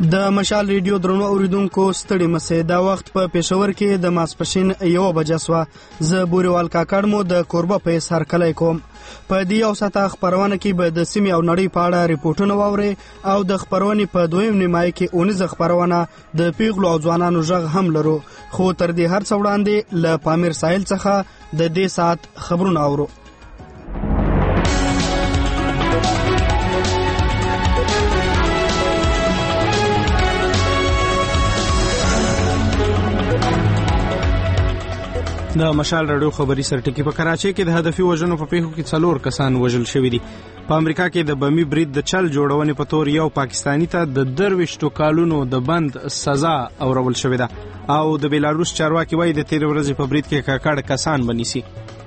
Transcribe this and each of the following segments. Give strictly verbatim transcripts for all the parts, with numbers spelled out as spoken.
د مشال ریډیو درنو اوریدونکو ستړي مسئ دا وخت په پېښور کې د ماسپښین یو بجه سوه. زه بوریوال کاکړ مو د کوربه په حیث هرکلی کوم. په دې یو ساعته خپرونه کې به د سیمې او نړۍ په اړه ریپورټونه واورئ او د خپرونې په دویم نیمایي کې اونیزه خپرونه د پیغلو او ځوانانو غږ هم لرو. خو تر دې هر څه وړاندې له پامیر ساحل څخه د دې ساعت خبرونه اورو. د مشال راډیو خبري سرټکی په کراچۍ کې د هدفي وژنو په پیښو کې څلور کسان وژل شوي دي. په امریکا کې د بمي برید د چل جوړونې په تور یو پاکستانی ته د درویشتو کالونو د بند سزا اورول شوې ده او د بیلاروس چارواکي وایي د تېرې ورځې په برید کې کاکړ کسان بنیسي.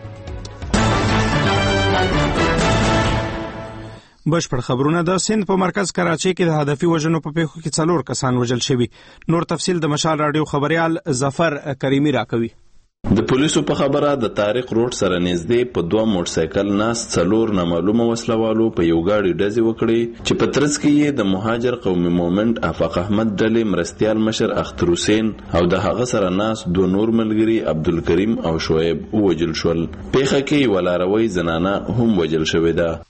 بشپړ خبرونه. د سند په مرکز کراچۍ کې د هدفي وژنو په پیښو کې څلور کسان وژل شوي. نور تفصیل د مشال راډیو خبريال ظفر کریمی راکوي. د پولیسو په خبره د طارق روډ سره نږدې په دوه موټرسایکل ناس څلور نامعلومه وسلوالو په یو ګاډي ډزې وکړې چې په ترڅ کې یې د مهاجر قومي مومنټ افاق احمد ډلې مرستیال مشر اختر حسین او د هغه سره ناس دوه نور ملګري عبدالکریم او شعیب ووژل شول. پیښه کې یوه لاروۍ زنانه هم وژل شوې ده.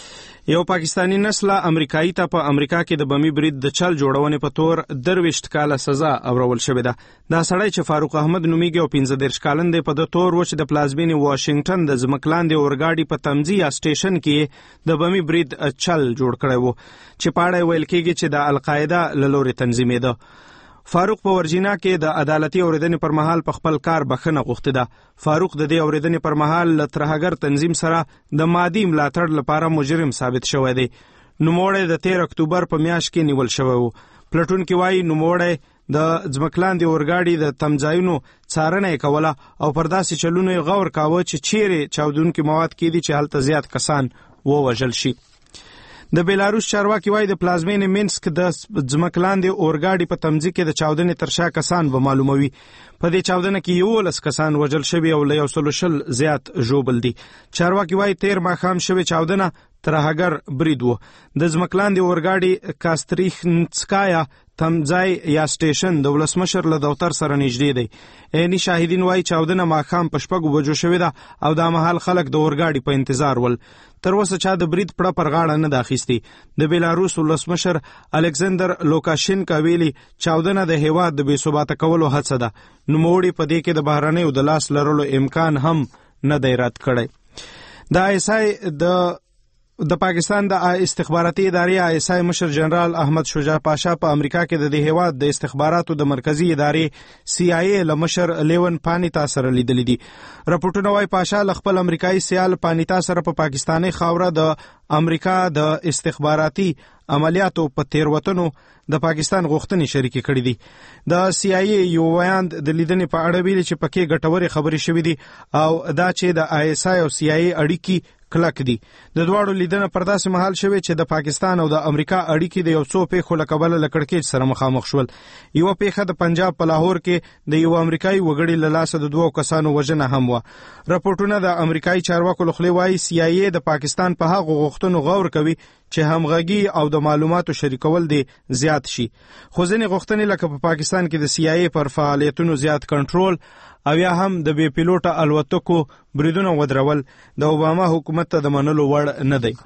یو پاکستانی نسله امریکایي ته په امریکا کې د بمي برید د چل جوړونې په تور درویشت کاله سزا اورول شوې ده. دا سړی چې فاروق احمد نومیږي او پنځه دېرش کلن دی په د تور و چې د پلازمینې واشنګټن د ځمکلاندې اورګاډي په تمځي سټیشن کې د بمي برید چل جوړ کړی و چې په اړه ویل کېږي چې د القاعده له لورې تنظیمېده. فاروق په ورجینا کې د عدالتي اوریدنې پر مهال په خپل کار بخښنه غوښتې ده. فاروق د دې اوریدنې پر مهال له ترهګر تنظیم سره د مادي ملاتړ لپاره مجرم ثابت شوی دی. نوموړی د تېر اکتوبر په میاشت کې نیول شوی و. پلټونکي وایي نوموړی د ځمکلاندې اورګاډي د تمځایونو څارنه یې کوله او پر داسې چلونو یې غور کاوه چې چیرې چاودونکي مواد کېدي چې هلته زیات کسان ووژل شي. د بیلاروس چارواکي وایي د پلازمینې مینسک د ځمکلاندې اورګاډي په تمځي کې د چاودنې تر شا کسان به معلوموي. په دې چاودنه کې یولس کسان وژل شوي او له یو سلو شل زیات ژوبل دي. چارواکي وایي تېر ماښام شوې چاودنه ترهګر برید و. د ځمکلاندې اورګاډي کاستریخنسکایا تمځای یا سټیشن د ولسمشر له دفتر سره نږدې دی. عیني شاهدین وایي چاودنه ماښام په شپږو بجو شوې ده او دا مهال خلک د اورګاډي په انتظار ول. تر اوسه چا د برید پړه پر غاړه نه ده اخیستې. د بیلاروس ولسمشر الکسندر لوکاشینکا ویلي چاودنه د هیواد د بې ثباته کولو هڅه ده. نوموړي په دې کې د بهرنیو د لاس لرلو امکان هم نه دی رد کړی. د آی اس آی د د پاکستان د استخباراتي ادارې آی اس آی مشر جنرال احمد شجاع پاشا په امریکا کې د دې هیواد د استخباراتو د مرکزی ادارې سی آی ای له مشر لیون پانیتا سره لیدلي دي. راپورټونه وایي پاشا له خپل امریکایي سیال پانیتا سره په پا پاکستاني خاوره د امریکا د استخباراتي عملیاتو په تیروتنو د پاکستان غوښتنې شریکې کړې دي. د سی آی ای یو ویاند د لیدنې په اړه ویلي چې پکې ګټورې خبرې شوې دي او دا چې د آی اس آی او سی آی ای اړیکې کلک دي. د دواړو لیدنه پر داسې مهال شوې چې د پاکستان او د امریکا اړیکې د یو څو پیښو له کبله له کړکېچ سره مخامخ شول. یوه پیښه د پنجاب په لاهور کې د یو امریکایي وګړي له لاسه د دوو کسانو وژنه هم وه. راپورټونه د امریکایي چارواکو له خولې وایي سی آی ای د پاکستان په هغو غوښتنو غور کوي چې همغږي او د معلوماتو شریکول دي زیات شي. خو ځینې غوښتنې لکه په پاکستان کې د سی آی ای پر فعالیتونو زیات کنټرول او یا هم د بې پیلوټه الوتکو بریدونه ودرول د اوباما حکومت ته د منلو وړ نه دی.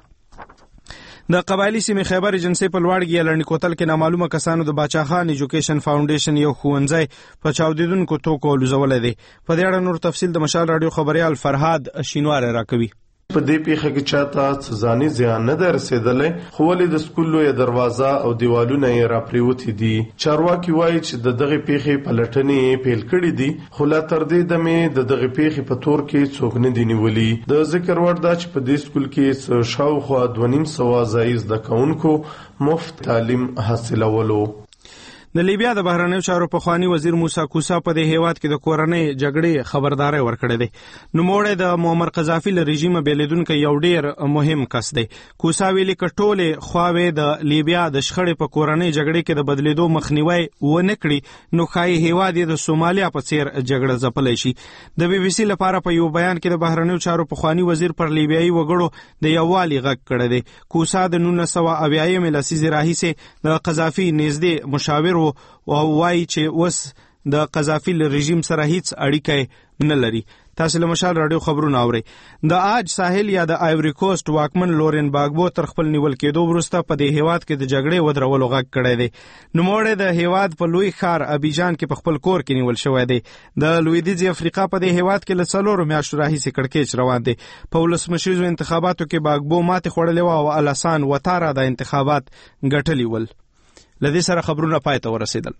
د قبایلی سیمې خیبر ایجنسۍ په لوړ کې لړني کوتل کې نامعلومه کسانو د باچا خان ایجوکیشن فاونډیشن یو ښوونځی په چاودیدونکو توکو لوزولی دی. په دې اړه نور تفصیل د مشال راډیو خبریال فرهاد شینواری راکوي. په دې پیښه کې چاته ځاني زیان نه ده رسېدلی، خو ولې د سکول لویه دروازه او دیوالونه یې راپرېوتي دي. چارواکي وایي چې د دغې پیښې پلټنې یې پیل کړي دي، خو لا تر دې دمې د دغې پیښې په تور کې څوک نه دي نیولي. د ذکر وړ ده چې په دې سکول کې شاوخوا دوه نیم سوه ځایي زده کوونکو مفت تعلیم حاصلولو. د لیبیا د بهرنیو چارو پخوانی وزیر موسی کوسا په دې هیواد کې د کورنۍ جګړې خبرداري ورکړې ده. نوموړی د معمر قذافي له رژیم بیلیدونکو یو ډیر مهم کس دی. کوسا ویلي ک ټولې خواوې د لیبیا د شخړې په کورنۍ جګړې کې د بدلیدو مخنیوي ونه کړي نو ښایي هیواد یې د سومالیا په څیر جګړه ځپلی شي. د بي بي سي لپاره په یو بیان کې د بهرنیو چارو پخوانی وزیر پر لیبیایي وګړو د یووالي غږ کړی دی. کوسا د نولس سوه اویایمې لسیزې راهیسې د قذافي نږدې مشاور او وایي چې اوس د قذافي له رژیم سره هیڅ اړیکه نه لري. تاسو له مشال رادیو خبرونه اورئ. د آج ساحل یا د آیوري کوست واکمن لورن باګبو تر خپل نیول کېدو وروسته په دې هیواد کې د جګړې ودرولو غږ کړی دی. نوموړی د هیواد په لوی ښار ابیجان کې په خپل کور کې نیول شوی دی. د لویدیځې افریقا په دې هیواد کې له څلورو میاشتو راهیسې کړکېچ روان دی. په ولسمشریزو انتخاباتو کې باګبو ماتې خوړلې وه او الاسان وتارا د انتخابات ګټلي ول. له دې سره خبرونه پای ته ورسېدل.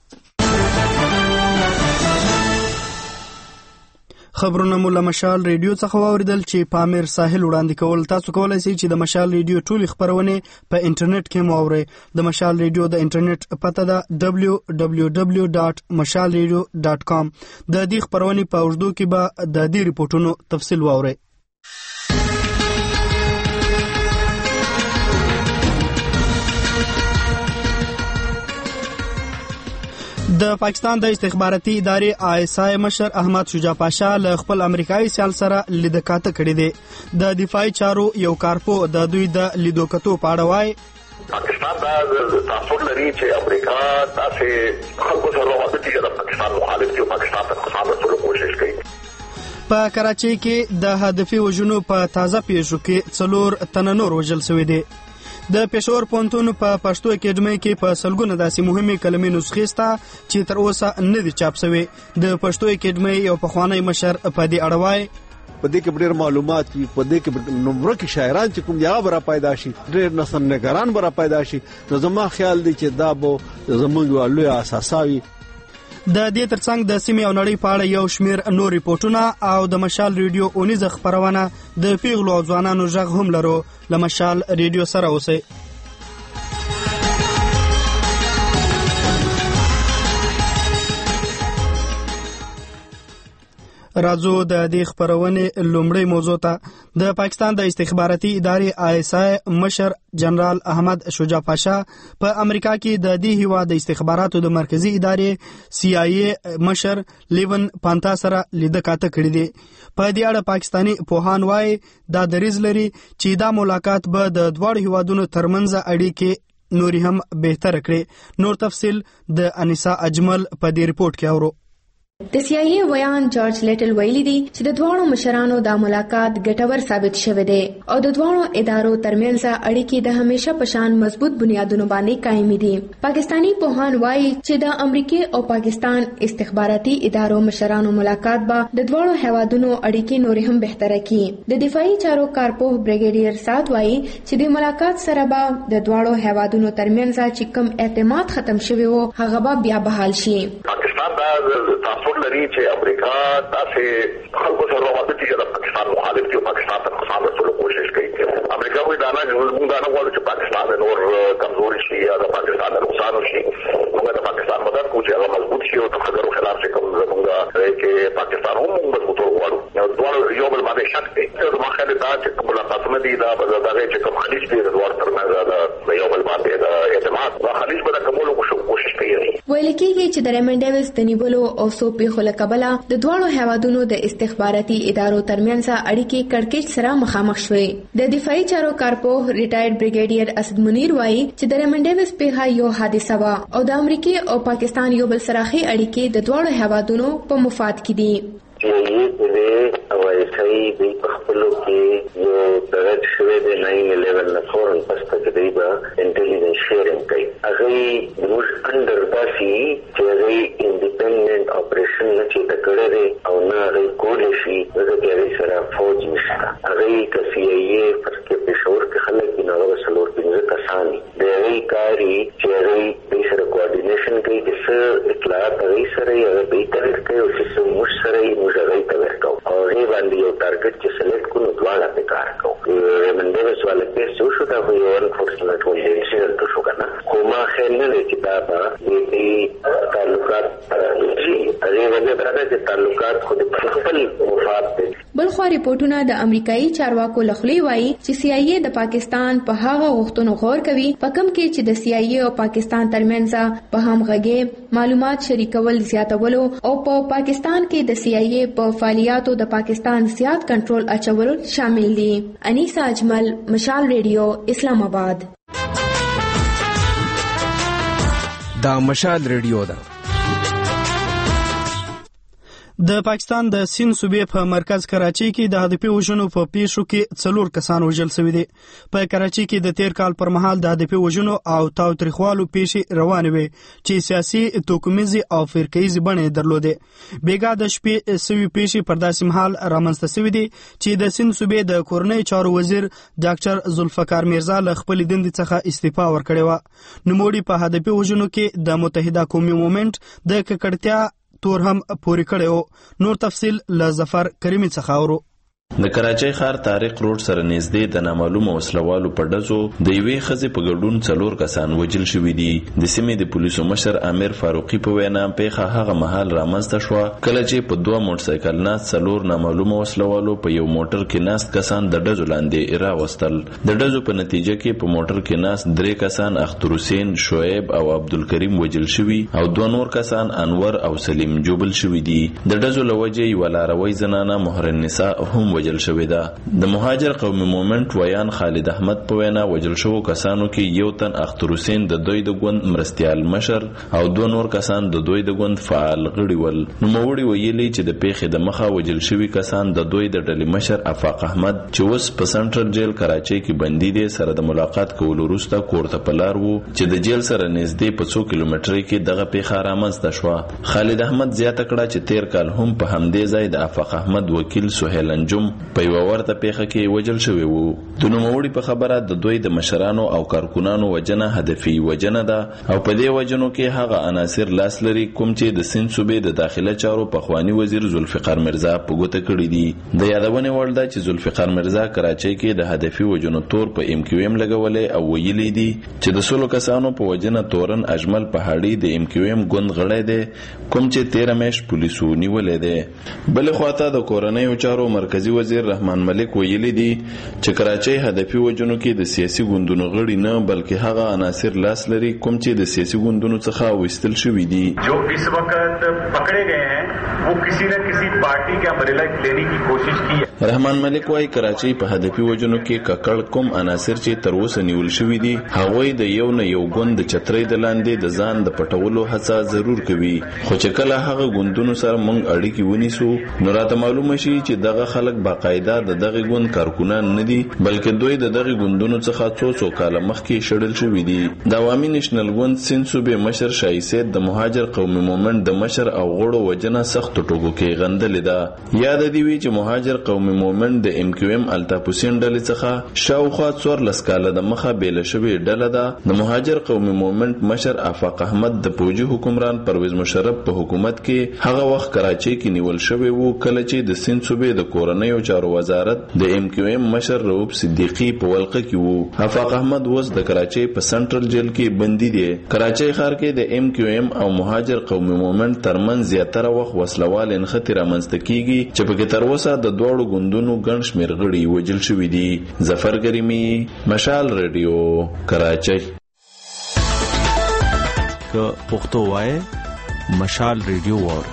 خبرونه مو له مشال ریډیو څخه واوریدل چې پامیر ساحل وړاندې کول. تاسو کولای شئ چې د مشال ریډیو ټولې خبرونه په انټرنیټ کې مو اورئ. د مشال ریډیو د انټرنیټ پته ده دبلیو دبلیو دبلیو ډاټ مشال ریډیو ډاټ کام. د دې خبرونه په اوږدو کې به د دې ریپورتونو تفصیل واورئ. د پاکستان د استخباراتي ادارې آی اس آی مشر احمد شجاع پاشا له خپل امریکایي سیال سره لیدکاته کړې ده. د دفاعي چارو یو کارپو د دوی د لیدوکتو په اړه وایي پاکستان دا تاسو لري چې امریکا تاسو خلکو سره وخت کې د پاکستان مخالف دی، پاکستان ته خامخا کوشش کوي. په کراچۍ کې د هدفي وژنو په تازه پیښو کې څلور تنه نور وژل شوي دي. د پېښور پوهنتون په پښتو اکیډمۍ کې په سلګونه داسې مهمې کلمې نسخې شته چې تر اوسه نه دي چاپ شوي. د پښتو اکیډمۍ یو پخوانی مشر په دې اړه وایي په دې کې ډېر معلومات وي، په دې کې نمبر کې شاعران چې کوم دی هغه به را پیدا شي، ډېر نسل نګران به را پیدا شي. نو زما خیال دی چې دا به زموږ یوه لویه اساسه وي. د دې ترڅنګ د سیمې او نړۍ په اړه یو شمیر نور ریپورتونه او د مشال ریډیو اونیزه خبرونه د پیغلو او ځوانانو غږ هم لرو. له مشال ریډیو سره اوسئ. راځو د دې خبرونې لومړی موضوع ته. د پاکستان د استخباراتي ادارې آی اس آی مشر جنرال احمد شجاع پاشا په امریکا کې د دې هیواد د استخباراتو د مرکزی ادارې سی آی ای مشر لیون پانتا سره لیدکاته کړې دي. په دې اړه پاکستانی پوهان وایي دا دریځ لري چې دا ملاقات به د دواړو هیوادونو ترمنځ اړیکې نوري هم بهتر کړي. نور تفصیل د انیسا اجمل په دې ریپورت کې اورو. د سی آی ای ویان جارج لیټل ویلي دی چې د دواړو مشرانو د ملاقات ګټور ثابت شوی دی او د دواړو ادارو ترمنځ اړیکې د همیشه په شان مضبوط بنیادونو باندې قائم دي. پاکستانی پوهان وایي چې د امریکا او پاکستان استخباراتي ادارو مشرانو ملاقات به د دواړو هیوادونو اړیکې نور هم بهتر کړي. د دفاعي چارو کارپوه بریګیډیر سات وایي چې د ملاقات سره به د دواړو هیوادونو ترمنځ چې کوم اعتماد ختم شوی وو هغه به بیا بحال شي. پاکستان دا تاسو لري چې امریکا تاسو خلکو سره وخت کې د پاکستان مخالف دی، پاکستان ته خامخا کوشش کوي. امریکا وایي دا نه موږ دا نه غواړو چې پاکستان نور کمزوري شي یا د پاکستان نقصان شي. موږ د پاکستان مدد کوو چې هغه مضبوط شي او د خبرو خلاف چې کوم زموږ کې پاکستان هم مضبوط وغواړو. نو دوه یو بل باندې شک دی. زما خیال دا چې کوم ملاقاتونه دي دا به دا چې کوم خلیج دی د دوه ترمنځ د یو بل باندې د اعتماد او خلیج به د کومولو کوشش کوي. ویل کېږي چې د ریمن ډیویس د نیولو او سو پیښو له کبله د دواړو هیوادونو د استخباراتي ادارو ترمنځ اړیکې کړکېچ سره مخامخ شوې. د دفاعي چارو کارپوه ریټایرډ بریګیډیر اسد منیر وایي چې د ریمن ډیویس پیښه یو حادثه وه او د امریکا او پاکستان یو بل سره خي اړیکې د دواړو هیوادونو په مفاد کې دي. چې دې او ایسای د خپلو کې یو درج شوی د ناین الیون نه فورن پس ته دی به انټيليجنس شیرینګ کوي. هغه موږ انډر داسي چې هغه انډیپندنت اپریشن نه چې تکړه او نه هغه کولای شي دغه کې سره فوج نشته. هغه کسي یې پر کې پېښور کې خلک دی نو سلور پنځه کسان دی. هغه کاری چې هغه د سره کوارډینیشن کوي د څه اطلاعات هغه سره یې به تر کوي او چې موږ سره یې موږ هغه ته ورکو او هغه باندې یو ټارګټ چې سلیکټ کړو دواړه په کار کوو. منډیوس والا کیس جو شو دا یو انفورسمنت ول انسیډنټ شو کنه خو ما خیال نه لري چې دا به د تعلقات شي هغه وجه دا ده چې تعلقات خو د خپل مفاد دي. بلخو ریپورتونه د امریکایي چارواکو لخوا وایي چې سی آی ای د پاکستان په هغه غوښتنو غور کوي په کوم کې چې د سی آی ای او پاکستان ترمنځ په همغږي معلومات شریکول زیاتولو او په پاکستان کې د سی آی ای په فعالیتونو د پاکستان زیات کنټرول اچولو شامل دي. انیسا اجمل، مشال ریډیو، اسلام آباد. دا مشال ریډیو ده. د پاکستان د سیند صوبې په مرکز کراچۍ کې د هدفي وژنو په پیښو کې څلور کسان وژل شوي دي. په کراچۍ کې د تیر کال پر مهال د هدفي وژنو او تاوتریخوالو پیښې روانې وې چې سیاسي، توکمیزي او فرقه‌یزې بڼې درلودې. بیګا د شپې سوي پیښې پر داسې مهال رامنځته شوي دي چې د سیند صوبې د کورنۍ چارو وزیر ډاکټر ذوالفقار میرزا له خپلې دندې څخه استعفا ورکړې وه. نوموړي په هدفي وژنو کې د متحده قومي مومنټ د ککړتیا تور هم پورې کړی و. نور تفصیل له ظفر کریمي څخه اورو. د کراچۍ ښار طارق روډ سره نږدې د نامعلومه وسلوالو په ډزو د یوې ښځې په ګډون څلور کسان وژل شوي دي. د سیمې د پولیسو مشر امیر فاروقي په وینا پیښه هغه مهال رامنځته شوه کله چې په دوه موټرسایکل ناست څلور نامعلومه وسلوالو په یو موټر کې ناست کسان د ډزو لاندې راوستل. د ډزو په نتیجه کې په موټر کې ناست درې کسان اختر حسین، شعیب او عبدالکریم وژل شوي او دوه نور کسان انور او سلیم جوبل شوي دي. د ډزو له وجې یوه لاروۍ زنانه مهر النساء هم وژل شوې ده. د مهاجر قومي مومنټ ویان خالد احمد په وینا وژل شوو کسانو کې یو تن اختر حسین د دوی د ګوند مرستیال مشر او دوه نور کسان د دوی د ګوند فعال غړي ول. نوموړي ویلي چې د پیښې د مخه وژل شوي کسان د دوی د ډلې مشر افاق احمد چې اوس په سنټرل جیل کراچۍ کې بندي دی سره د ملاقات کولو وروسته کور ته په لار وو چې د جیل سره نږدې په څو کیلومترۍ کې دغه پیښه رامنځته شوه. خالد احمد زیاته کړه چې تیر کال هم په همدې ځای د افاق احمد وکیل سهیل انجم په یوه ورته پیښه کې وژل شوی وو. د نوموړي په خبره د دوی د مشرانو او کارکونانو وژنه هدفي وژنه ده او په دې وژنو کې هغه عناصر لاس لري کوم چې د سیند صوبې د داخله چارو پخوانی وزیر ذوالفقار میرزا په ګوته کړی دي. د یادونې وړ ده چې ذوالفقار میرزا کراچۍ کې د هدفي وژنو تور په ام کیو ایم لګولې او ویلي دي چې د سلو کسانو په وژنه تورن اجمل پهاړي د ام کیو ایم ګوند غړی دی کوم چې تیر میاشت پولیسو نیولې دی. بل خواته د کورنیو چارو مرکزی وزیر رحمان ملک ویلي دي چې کراچۍ هدفي وژنو کې د سیاسي ګوندونو غړي نه بلکې هغه عناصر لاس لري کوم چې د سیاسي ګوندونو څخه وستل شوي دي. جو اس وقت پکڑے گئے ہیں وہ کسی نہ کسی پارٹی کے امبریلا لینے کی کوشش کی ہے. رحمان ملک وايي کراچۍ په هدفي وژنو کې ککړ کوم عناصر چې تر اوسه نیول شوي دي هغوی د یو نه یو ګوند د چترۍ د لاندې د ځان د پټولو هڅه ضرور کوي خو چې کله هغه ګوندونو سره موږ اړیکې ونیسو نو راته معلومه شي چې دغه خلک باقاعده د دغه ګوند کارکونان نه دي بلکې دوی د دغه ګوندونو څخه څو څو کاله مخکې شړل شوي دي. د عوامي نېشنل ګوند سیند صوبې مشر شاهي سید د مهاجر قومي مومنټ د مشر او غړو وژنه سختو ټکو کې غندلې ده. یاد دی وی چې مهاجر قومي مومنټ د ام کیو ایم الطاف حسین ډلې څخه شاوخوا څوارلس کاله د مخه بیله شوې ډله ده. د مهاجر قومي مومنټ مشر افاق احمد د فوجي حکمران پرویز مشرف په حکومت کې هغه وخت کراچۍ کې نیول شوی وو کله چې د سیند صوبې د کورنیو چارو وزارت د ام کیو ایم مشر رؤوف صدیقي په ولقه کې وو. افاق احمد اوس د کراچۍ په سنټرل جیل کې بندي دی. کراچۍ ښار کې د ام کیو ایم او مهاجر قومي مومنټ ترمنځ زیاتره وخت وسلوال انختی رامنځته کیږي چې په کې تر اوسه د دواړو ګوندونو ګڼ شمېر غړي وژل شوي دي. ظفر کریمي، مشال ریډیو، کراچۍ. که پښتو وایي مشال ریډیو وور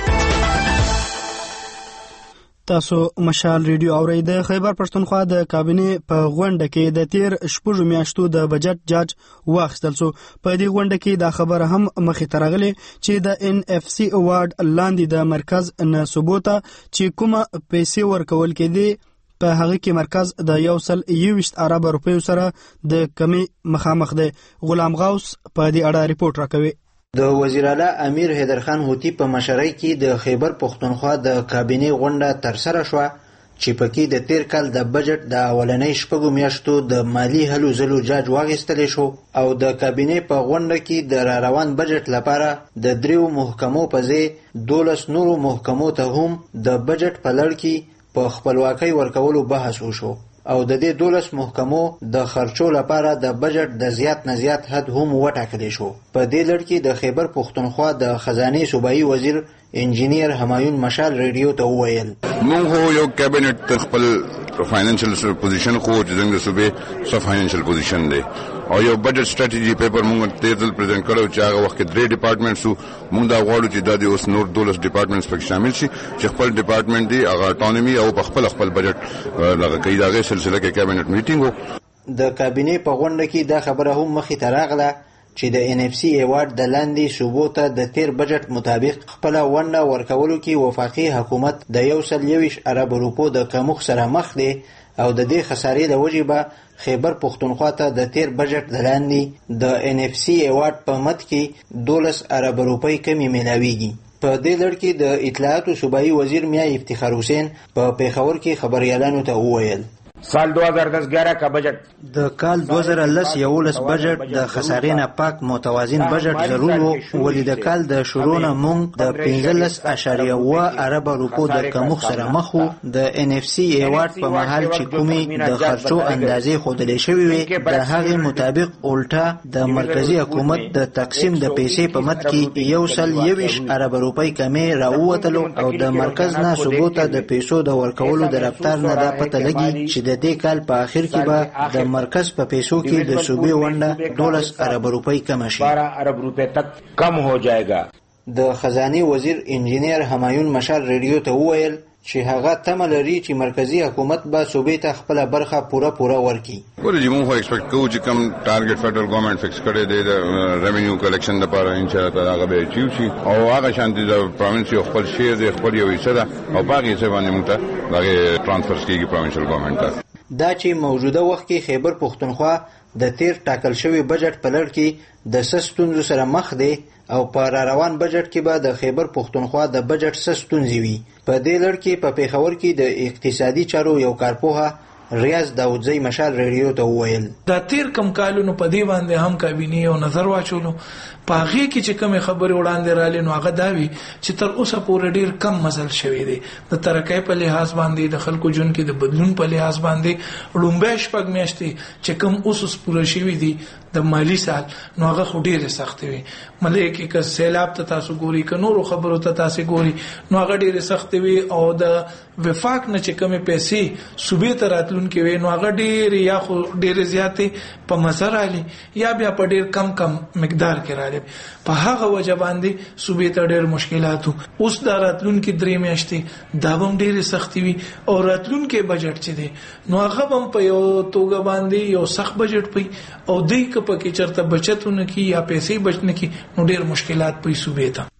تاسو مشال ریډیو اورئ. د خیبر پښتونخوا د کابینې په غونډه کې د تیر شپږو میاشتو د بجټ جاج واخیستل شو. په دې غونډه کې دا خبره هم مخې ته راغلې چې د ان اف سی اوارډ لاندې د مرکز نه ثبوته چې کومه پیسې ورکول کېدې په هغه کې مرکز د یو سل یوویشت ارب روپیو سره د کمی مخامخ دی. غلام غوث په دې اړه ریپورت راکوي. د وزیر اعلی امیر حیدر خان هوتی په مشرۍ کې د خیبر پښتونخوا د کابینې غونډه ترسره شوه چې پکې د تیر کال د بجټ د اولنۍ شپږو میاشتو د مالی هلو ځلو جاج واخیستلی شو او د کابینې په غونډه کې د را روان بجټ لپاره د دریو محکمو په ځای دولس نورو محکمو ته هم د بجټ په لړ کې په خپلواکۍ ورکولو بحث وشو او د دې دولس محکمو د خرچو لپاره د بجټ د زیات نه زیات حد هم وټاکل شو. په دې لړ کې د خیبر پښتونخوا د خزانه صوبایي وزیر انجینیر همایون مشال ریډیو ته وویل موږ هو یو کابینټ تر خپل فاینانشل پوزیشن خو چې څنګه صوبې سو فاینانشل پوزیشن دی او یو بجټ سټریټیجی پیپر موږ ته تل پریزنټ کړو چې هغه وخت کې درې ډپارټمنټس موږ دا غواړو چې د اوس نور دولس ډپارټمنټس پکې شامل شي چې خپل ډپارټمنټ دی هغه اتونومي او خپل خپل بجټ لږه کوي دا سلسله کې کابینټ میټینګ وو. د کابینې په غونډه کې دا خبره هم مخې ته راغله چې د ان اف سی ایوارډ د لاندې صوبو ته د تیر بجټ مطابق خپل ونډه ورکولو کې وفاقي حکومت د یو سل یویش ارب روپو د کمښت سره مخ دی او د دې خسارې له وجې به خیبر پښتونخوا ته د تیر بجټ د لاندې د ان اف سی ایوارډ په مد کې دولس ارب روپۍ کمې میلاویږي. په دې لړ کې د اطلاعاتو صوبایي وزیر میا افتخار حسین په پیښور کې خبریالانو ته وویل سال دو هزار دس گیارہ کا بجٹ د کال دو هزار لس یولس بجټ د خسارې نه پاک متوازن بجټ ضرور وو ولې د کال د شروع نه مونږ د پنځلس اعشاریه اوه ارب روپو د کمښت سره مخ وو. د ان اف سی ایوارډ په مهال چې کومې د خرچو اندازې ښودلې شوې وې د هغې مطابق الټا د مرکزی حکومت د تقسیم د پیسې په مد کې یو سل یویش ارب روپۍ کمې راووتلو او د مرکز نه صوبو ته د پیسو د ورکولو د رفتار نه دا پته لګي چې د دې کال په اخر کې به د مرکز په پیسو کې د صوبې ونډه دولس ارب روپۍ کم شي. بارہ ارب روپے تک کم ہو جائے گا. د خزانه وزیر انجینیر همایون مشال ریډیو ته وویل چې هغه تمه لري چې مرکزی حکومت به صوبې ته خپل برخه پوره پوره ورکړي. ولې موږ ایکسپیکټ کوو چې کوم ټارګټ فدرل ګورنمنت فکس کړی دی د ریونیو کلیکشن لپاره ان شاء الله هغه به اچیو شي او هغه شانتي د پروینس یو خپل شیر دی خپل یو حصہ ده او باقي څه باندې موږ ته هغه ټرانسفر کیږي پروینشل ګورنمنت ته. دا چې موجوده وخت کې خیبر پښتونخوا د تیر ټاکل شوی بجټ په لړ کې د سستونزو سره مخ دی او په را روان بجټ کې به د خیبر پښتونخوا د بجټ سستونزې وي. په دې لړ کې په پیښور کې د اقتصادي چارو یو کارپوهه ریاض داودزی مشال ریډیو ته وویل دا تیر کم کالونو په دی باندې هم کابینه او نظر واچولو په هغه کې چې کوم خبرې وړاندې رالې نو هغه داوی چې تر اوسه پورې ډیر کم مزل شوی دی د ترقۍ په لحاظ باندې د خلکو جون کې د بدلون په لحاظ باندې لومبه شپږ میاشتې چې کوم اوس پوره شوی دی د مالی سال نو هغه ډیره سخت وي ملک یک سیلاب ته تاسو ګوري ک نور خبرو ته تاسو ګوري نو هغه ډیره سخت وي او د وفاق نه چې کومه پیسې صوبې ته راتلون کې وي نو هغه ډیره یا خو ډیره زیاتې په مزر علي یا بیا په ډیر کم کم مقدار کې راځي په هغه وجه باندې صوبې ته ډیر مشکلات اوس د راتلون کې درې میاشتې دا هم ډیره سخت وي او راتلون کې بجټ چي دي نو هغه هم په یو توګه باندې یو سخت بجټ پي او دای پکې چرته بچتونه کی یا پیسې بچنه کی نو ډیر مشکلات پې صوبې ته.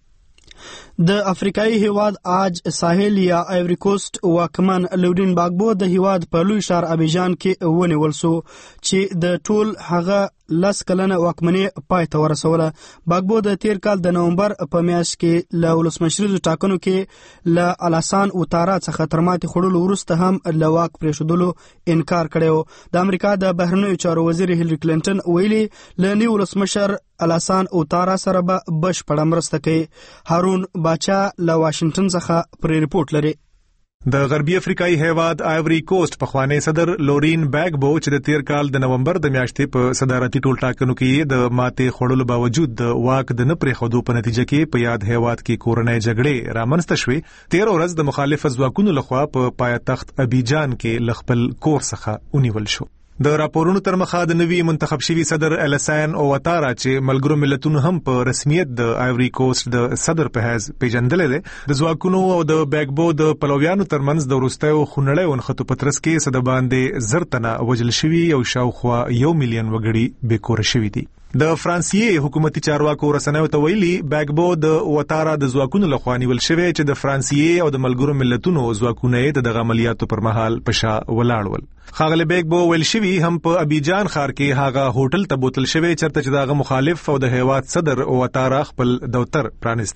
د افریقایي هیواد آج ساحل یا ایوری کوست واکمن لورین باګبو د هیواد په لوی ښار ابیجان کې ونیول سو چې د ټول هغه لس کلنه واکمنۍ پای ته ورسوله. باګبو د تیر کال د نومبر په میاشت کې له ولسمشریزو ټاکنو کې له الاسان اوتارا څخه تر ماتې خوړلو وروسته هم له واک پرېښودلو انکار کړی. د امریکا د بهرنیو چارو وزیر هیلری کلینټن ویلي له نوي ولسمشر الاسان اوتارا سره به بشپړه مرسته کوي. هارون باچا له واشنگټن څخه پرې رپورټ لري. د غربي افریقایي هیواد آیوري کوست پخوانی صدر لورین باګبو چې د تیر کال د نومبر د میاشتې په صدارتي ټولټاکنو کې د ماتې خوړلو باوجود د واک د نه پرېښودو په نتیجه کې په یاد هیواد کې کورنۍ جګړې رامنځته شوې تیر ورځ د مخالف ځواکونو لخوا په پایتخت ابیجان کې لخپل کور څخه ونیول شو. د راپورونو تر مخه د نوي منتخب شوی صدر الاسان اوتارا چې ملګرو ملتونو هم په رسمیت د آیوري کوست د صدر په حیث پیژندل دي د ځواکونو او د باګبو د پلویانو ترمنځ د وروستیو خونړیو نښتو په ترڅ کې څه د باندې زر تنه وژل شوي او شاوخوا یو میلیون وګړي بېکوره شوي دي. د فرانسې حکومتي چارواکو رسنیو ته ویلي باګبو د اوتارا د ځواکونو لخوا نیول شوی چې د فرانسې او د ملګرو ملتونو ځواکونه یې د عملیاتو پر مهال په شا ولاړ ول. خاغله باګبو ویل شوی هم په ابیجان ښار کې هغه هوټل ته بوتل شوی چرته چې دغه مخالف او د هیواد صدر اوتارا خپل دفتر پرانسته دي.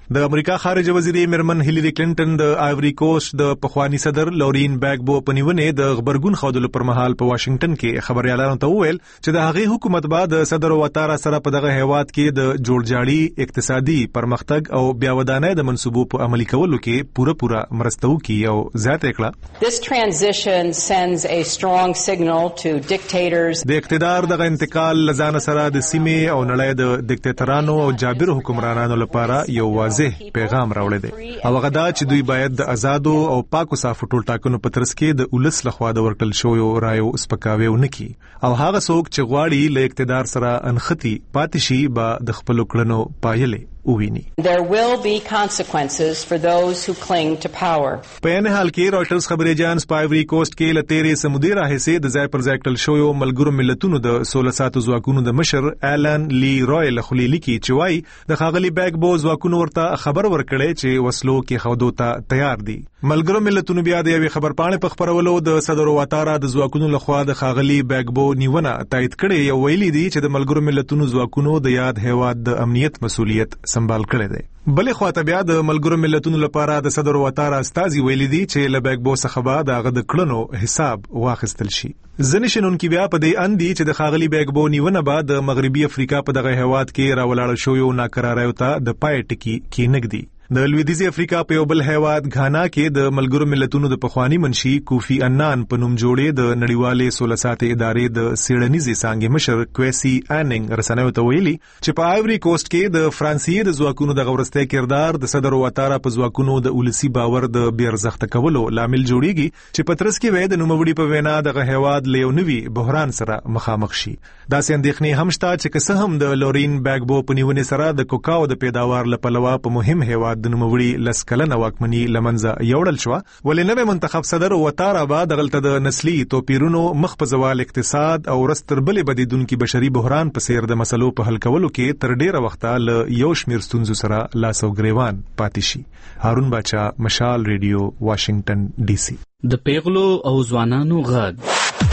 د امریکا خارجه وزیرې میرمن هیلری کلینټن د آیوري کوست د پخوانی صدر لورین بیګبو په نیونې د خبرګون خودلو پر مهال په واشنگټن کې خبريالانو ته وویل چې د هغې حکومت به د صدر واتارا سره په دغه هیواد کې د جوړجاړي اقتصادي پرمختګ او بیا ودانۍ د منصوبو په عملي کولو کې پوره پوره مرسته وکړي او زیاته کړه. This transition sends a strong signal to dictators. د اقتدار دغه انتقال لزان سره د سیمې او نړۍ د دیکتاتورانو او جابر حکمرانانو لپاره یو واضح پیغام راوړی دی او هغه دا چې دوی باید د آزادو او پاکو صافو ټول ټاکنو په ترڅ کې د ولس لخوا د ورکړل شویو رایو سپکاوی ونه کړي او هغه څوک چې غواړي له اقتدار سره انختی پاتې شي به د خپلو کړنو پایلې وویني. There will be consequences for those who cling to power. په ان حال کې رويټرز خبري اژانس په آیوري کوست کې لتهري سمودي راهسي د ځای پر ځای کړل شویو ملګرو ملتونو د سولې ساتو ځواکونو د مشر ایلن لی رویل خلیلی کې چې وایي د خاغلی بیګبو ځواکونو ورته خبر ورکړي چې وسلو کې خودو ته تیار دي. ملګرو ملتونو بیا د یوې خبرپاڼې په خبرولو د صدر واتارا د ځواکونو لخوا د خاغلی بیګبو نیونه تایید کړي او ویلي دي چې د ملګرو ملتونو ځواکونو د یاد هیواد د امنیت مسؤلیت سنبال کړی دی. بلې خواته بیا د ملګرو ملتونو لپاره د صدر واتارا استازي ویلي دي چې له بیګبو څخه به د هغه د کړنو حساب واخیستل شي. ځینې شنونکي بیا په دې اندي چې د خاغلی بیګبو نیونه به د مغربي افریقا په دغه هیواد کې راولاړ شویو ناکراریو ته د پای ټکی کېنږدي. د لویدیځي افریقا په یو بل هیواد غانا کې د ملګرو ملتونو د پخوانی منشي کوفی انان په نوم جوړې د نړیوالې سولې ساتي ادارې د سیړنیزي څانګې مشر کویسی اننګ رسنیو ته ویلي چې په آیوري کوست کې د فرانسې د ځواکونو د غورسته کردار د صدر واتارا په ځواکونو د ولسی باور د بیرزخت کولو لامل جوړیږي چې پترس کې وې د نوموړي په وینا دغه هیواد له یو نوي بحران سره مخامخ شي. داسې اندېښنې هم شته چې که څه هم د لورین بیګبو په نیونې سره د کوکاو د پیداوار لپاره په مهم هیواد د نوموړي لسکلنه واکمني لمنځه یوړل شو ولې نوې منتخب صدر واتارا به دغلته د نسلي توپیرونو مخ په زوال اقتصاد او رستر بلې بدیدونکو بشري بحران په سیر د مسلو په حل کولو کې تر ډیره وخته له یو شمیر ستونزو سره لاس او ګریوان پاتې شي. هارون باچا، مشال ریډیو، واشنگټن ډي سي. د پیغلو او ځوانانو غږ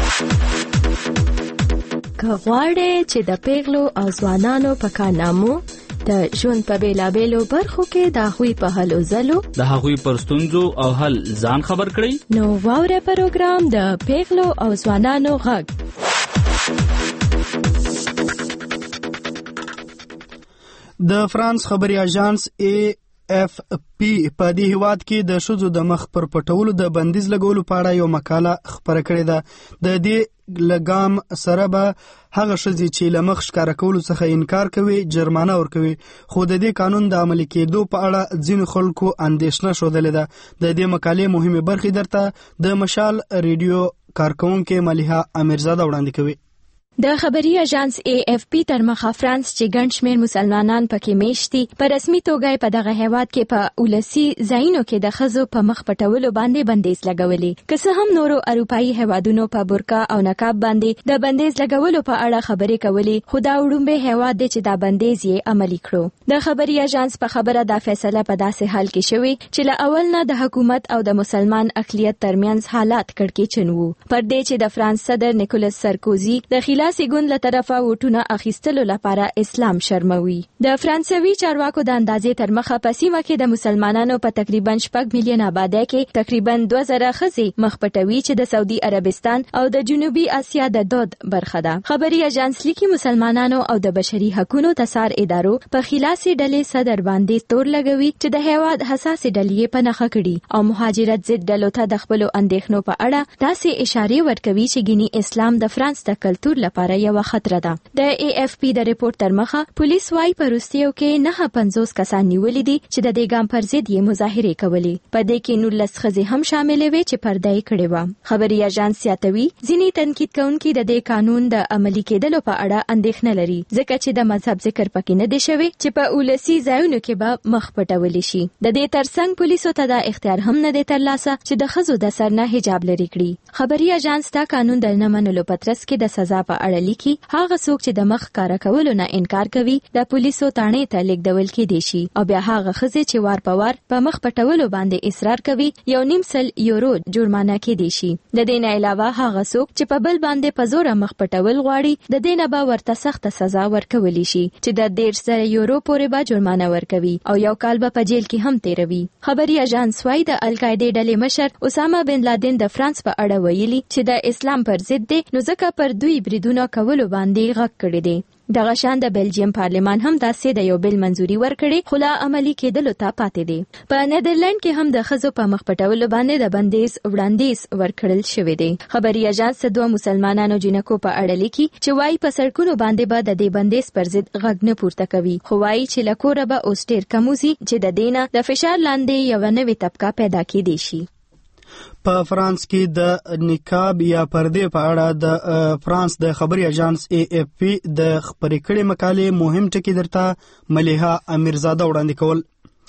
کغواړي چې د پیغلو او ځوانانو په کارنامو د ژوند په بیلابېلو برخو کې د هغوی په هلو ځلو د هغوی پر ستونزو او حل ځان خبر کړئ. نو واوره پروګرام د پیغلو او ځوانانو غږ. د فرانس خبري اژانس ای اف پی په دې هیواد کې د شذو د مخ پر پټولو د بندیز لګولو په اړه یو مقاله خبره کړې ده. د دې لګام سره به هغه شذې چې له مخ ښکاره کولو څخه انکار کوي جرمانه ورکوي، خو د دې قانون د عملي کېدو په اړه ځینو خلکو اندېښنه ښودلې ده. د دې مقالې مهمه برخې درته د مشال ریډیو کارکونکو ملیحه امیرزاده وړاندې کوي. د خبري اژانس ای اف پی تر مخه فرانس چې ګڼ شمېر مسلمانان پکې میشتي په رسمي توګه په دغه هیواد کې په ولسی ځایونو کې د ښځو په مخ پټولو باندې بندیز لګولي. که څه هم نورو اروپایي هیوادونو په برکا او نقاب باندې د بندیز لګولو په اړه خبرې کولې، خو دا وړومبی هیواد دی چې دا بندیز یې عملي کړو. د خبري اژانس په خبره دا فیصله په داسې حال کې شوې چې له اول نه د حکومت او د مسلمان اقلیت ترمنځ حالات کړکېچن وو، پر دې چې د فرانس صدر نیکولس سرکوزي د خلاص ګوند له طرفه وټونه اخیستلو لپاره اسلام شرموي. د فرانسوي چارواکو د اندازې تر مخه په سیمه کې د مسلمانانو په تقریبا شپږ میلیون آبادی کې تقریبا دوه زره ښځې مخ پټوي چې د سعودي عربستان او د جنوبي اسیا د دود برخه ده. خبري اژانس لیکي مسلمانانو او د بشري حقوقو تسار ادارو په خلاصي ډلې صدر باندې تور لګوي چې د هیواد حساسې ډلې په نخښه کړي او مهاجرت ضد ډلو ته د خپل اندېښنو په اړه داسې اشاره ورکوي چې ګینی اسلام د فرانس د کلتور لپاره یو خطر ده. د ای اف پی د ریپورت تر مخه پولیس وايي په روسیو کې نه پنځوس کسان نیولې دي چې د دې ګام پر ضد یې مظاهره کولې. په دې کې نولس ښځې هم شاملې وې چې پرده یې کړې وه. خبري اژانس یادوي ځینې تنقید کوونکي د دې قانون د عملي کېدلو په اړه اندېښنه لري ځکه چې د مذهب ذکر پکې نه دی شوی چې په ولسی ځایونو کې به مخ پټول شي. د دې ترڅنګ پولیسو ته دا اختیار هم نه دی ترلاسه چې د ښځو د سر نه حجاب لري کړي. خبري اژانس دا قانون د نه منلو په ترڅ کې د سزا په په اړه لیکي هغه څوک چې د مخ کار کولو نه انکار کوي د پولیسو تانې ته لیږدول کېدی شي او بیا هغه ښځې چې وار په وار په مخ پټولو باندې اصرار کوي یو نیم سل یورو جرمانه کېدی شي. د دې نه علاوه هغه څوک چې په بل باندې په زور مخ پټول غواړي د دې نه به ورته سخته سزا ورکولی شي چې د دېرش زره یورو پورې به جرمانه ورکوي او یو کال به په جیل کې هم تیروي. خبري اژانس وايي د القاعده ډلې مشر اسامه بن لادن د فرانس په اړه ویلي چې د اسلام پر ضد دی نو ځکه پر دوی بریدونه کولو باندې غږ کړی دی. دغه شان د بلجیم پارلمان هم داسې د یو بل منځوري ورکړي خو لا عملي کېدلو ته پاتې دی. په نیدرلند کې هم د ښځو په مخ پټولو باندې د بندیز وړاندیز ورکړل شوی دی. خبري اژانس دوه مسلمانانو جنکو په اړه لیکي چې وايي په سړکونو باندې به د دې بندیز پر ضد غږ نه پورته کوي خو وايي چې له کوره به اوس ډېر کم وځي چې د دې نه د فشار لاندې یوه نوې طبقه پیدا کېدی شي. په فرانس کې د نقاب یا پردې په اړه د فرانس د خبري اژانس ای اف پی د خبرې کړي مقالې مهم ټکي درته ملیحه امیرزاده وړاندې کول.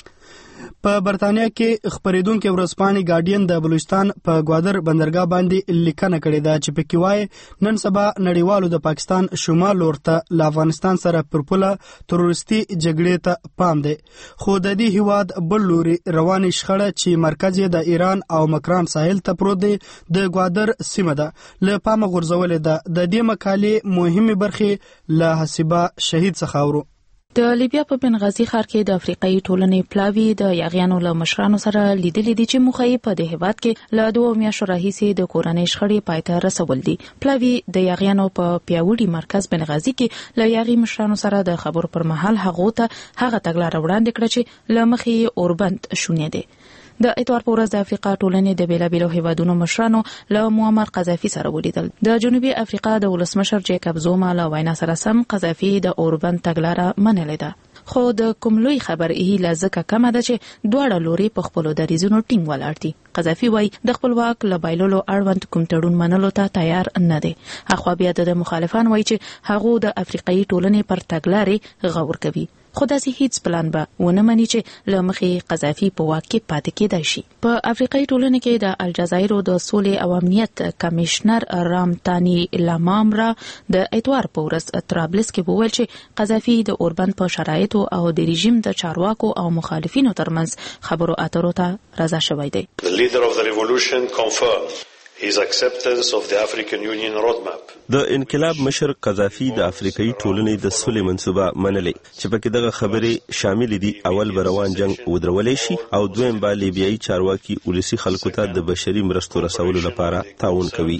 په برتانیا کې خبرېدونکو ورځپاڼې ګارډین د بلوچستان په ګوادر بندرګاه باندې لیکنه کړې ده چې پکې وايي نن سبا نړیوالو د پاکستان شمال ورته له افغانستان سره پر پوله تروریستي جګړې ته پام دی خو د دې هیواد بل لوري رواني شخړه چې مرکز یې د ایران او مکران ساحل ته پروت دی د ګوادر سیمه ده له پامه غورځولې ده. د دې مقالې مهمه برخه له حسیبه شهید څخه اورو. د لیبیا په بنغازي ښار کې د افریقایي ټولنې پلاوي د یاغیانو له مشرانو سره لیدلې دي چې موخه یې په دې هیواد کې له دوه میاشتو راهیسې د کورنۍ شخړې پای ته رسول دي. پلاوي د یاغیانو په پیاوړي مرکز بنغازي کې له یاغي مشرانو سره د خبرو پر مهال هغه ته هغه تګلاره وړاندې کړه چې له مخې اوربند شونې دي. د اتوار په ورځ د افریقا ټولنې د بیلابیلو هیوادونو مشرانو له معمر قذافي سره ولیدل. د جنوبي افریقا د ولسمشر جیکب زوما له وینا سره سم قذافي د اوربند تګلاره منلې ده خو د کوم لوی خبر یې لازکه کمه ده چې دواړه لوري په خپلو دریځونو ټینګ ولاړ دي. قذافي وایي د خپلواک له بایللو اړوند کوم تړون منلو ته تیار نه دی. اخوا بیا د مخالفان وایي چې هغه د افریقایي ټولنې پر تګلارې غور کوي خو داسې هیڅ پلان به ونه مني چې له مخې قذافي په واک کې پاتې کېدای شي. په افریقایي ټولنه کې د الجزایر د سولې او امنیت کمشنر رامتانی لامامرا د اتوار په ورځ طرابلس کې وویل چې قذافي د اوربند په شرایطو او د رژیم د چارواکو او مخالفینو ترمنځ خبرو اترو ته رضا شوی دی. The leader of the revolution confirmed his acceptance of the African Union roadmap. د انقلاب مشر قذافي د افریقایي ټولنې د سولې منصوبه منلې چې پکې دغه خبرې شامل دي اول بروان جنگ ودرولې شي او دویم با لیبیایي چارواکي ولسی خلکو ته د بشري مرستو رسولو لپاره تعاون کوي.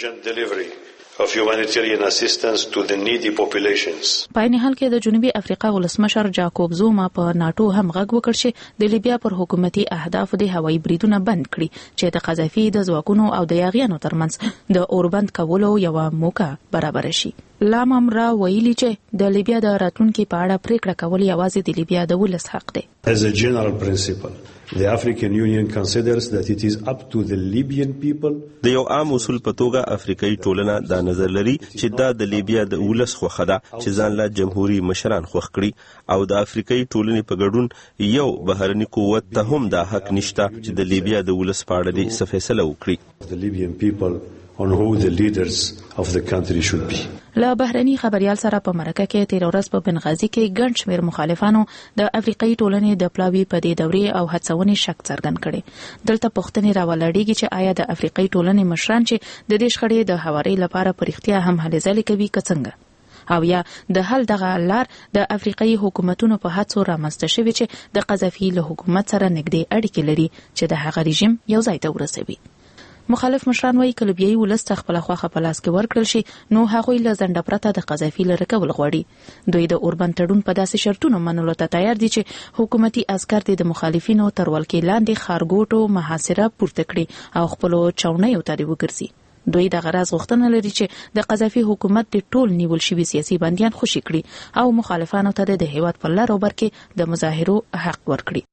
of humanitarian assistance to the needy populations. په عین حال کې د جنوبي افریقا ولسمشر جاکوب زوما په ناتو هم غږ وکړ چې د لیبیا پر حکومتي اهداف د هوایي بریدونه بند کړي چې د قذافي د ځواکونو او د یاغیانو ترمنځ د اوربند کولو یو موقع برابر شي. لامامرا ویلي چې د لیبیا د راتلونکي په اړه پریکړه کول یوازې د لیبیا د ولس حق دی. As a general principle, the African Union considers that it is up to the Libyan people. د یو عام اصول په توګه افریقایي ټولنه دا نظر لري چې دا د لیبیا د ولس خوښه ده چې ځان له جمهوریت مشران خوښ کړي او د افریقایي ټولنې په ګډون یو بهرني قوت ته هم دا حق نشته چې د لیبیا د ولس په اړه د فیصله وکړي. The Libyan people on who the leaders of the country should be. له بهرني خبريال سره په مرکه کې تیر ورځ په بنغازي کې ګڼ شمېر مخالفانو د افریقایي ټولنې د پلاوي په دې دورې او هڅونې شک څرګند کړي. دلته پوښتنې راولړېږي چې آیا د افریقایي ټولنې مشران چې د دې شخړې د هواري لپاره په اړتیا هم هلې ځلې کوي که څنګه او یا د حل دغه لار د افریقایي حکومتونو په هڅو رامنځته شوی چې د قذافي له حکومت سره نږدې اړیکې لري چې د هغه رژیم یو ځای ته ورسوي. مخالف مشران وايي کله بیاي ولست خپل خواخه په لاس کې ورکړل شي نو هغه له زنده پرته د قذافي لره کول غواړي. دوی د اوربند تړون په داسې شرطونو منلو ته تیار دي چې حکومتي عسكر د مخالفینو تر ولکې لاندې خارګوټو محاصره پورته کړي او خپل چاونیو ته وګرځي. دوی د غرض غوښتنه لري چې د قذافي حکومت د ټول نیول شوی سیاسي بنديان خوشي کړي او مخالفانو ته د هیواد په لار او بر کې د مظاهرو حق ورکړي.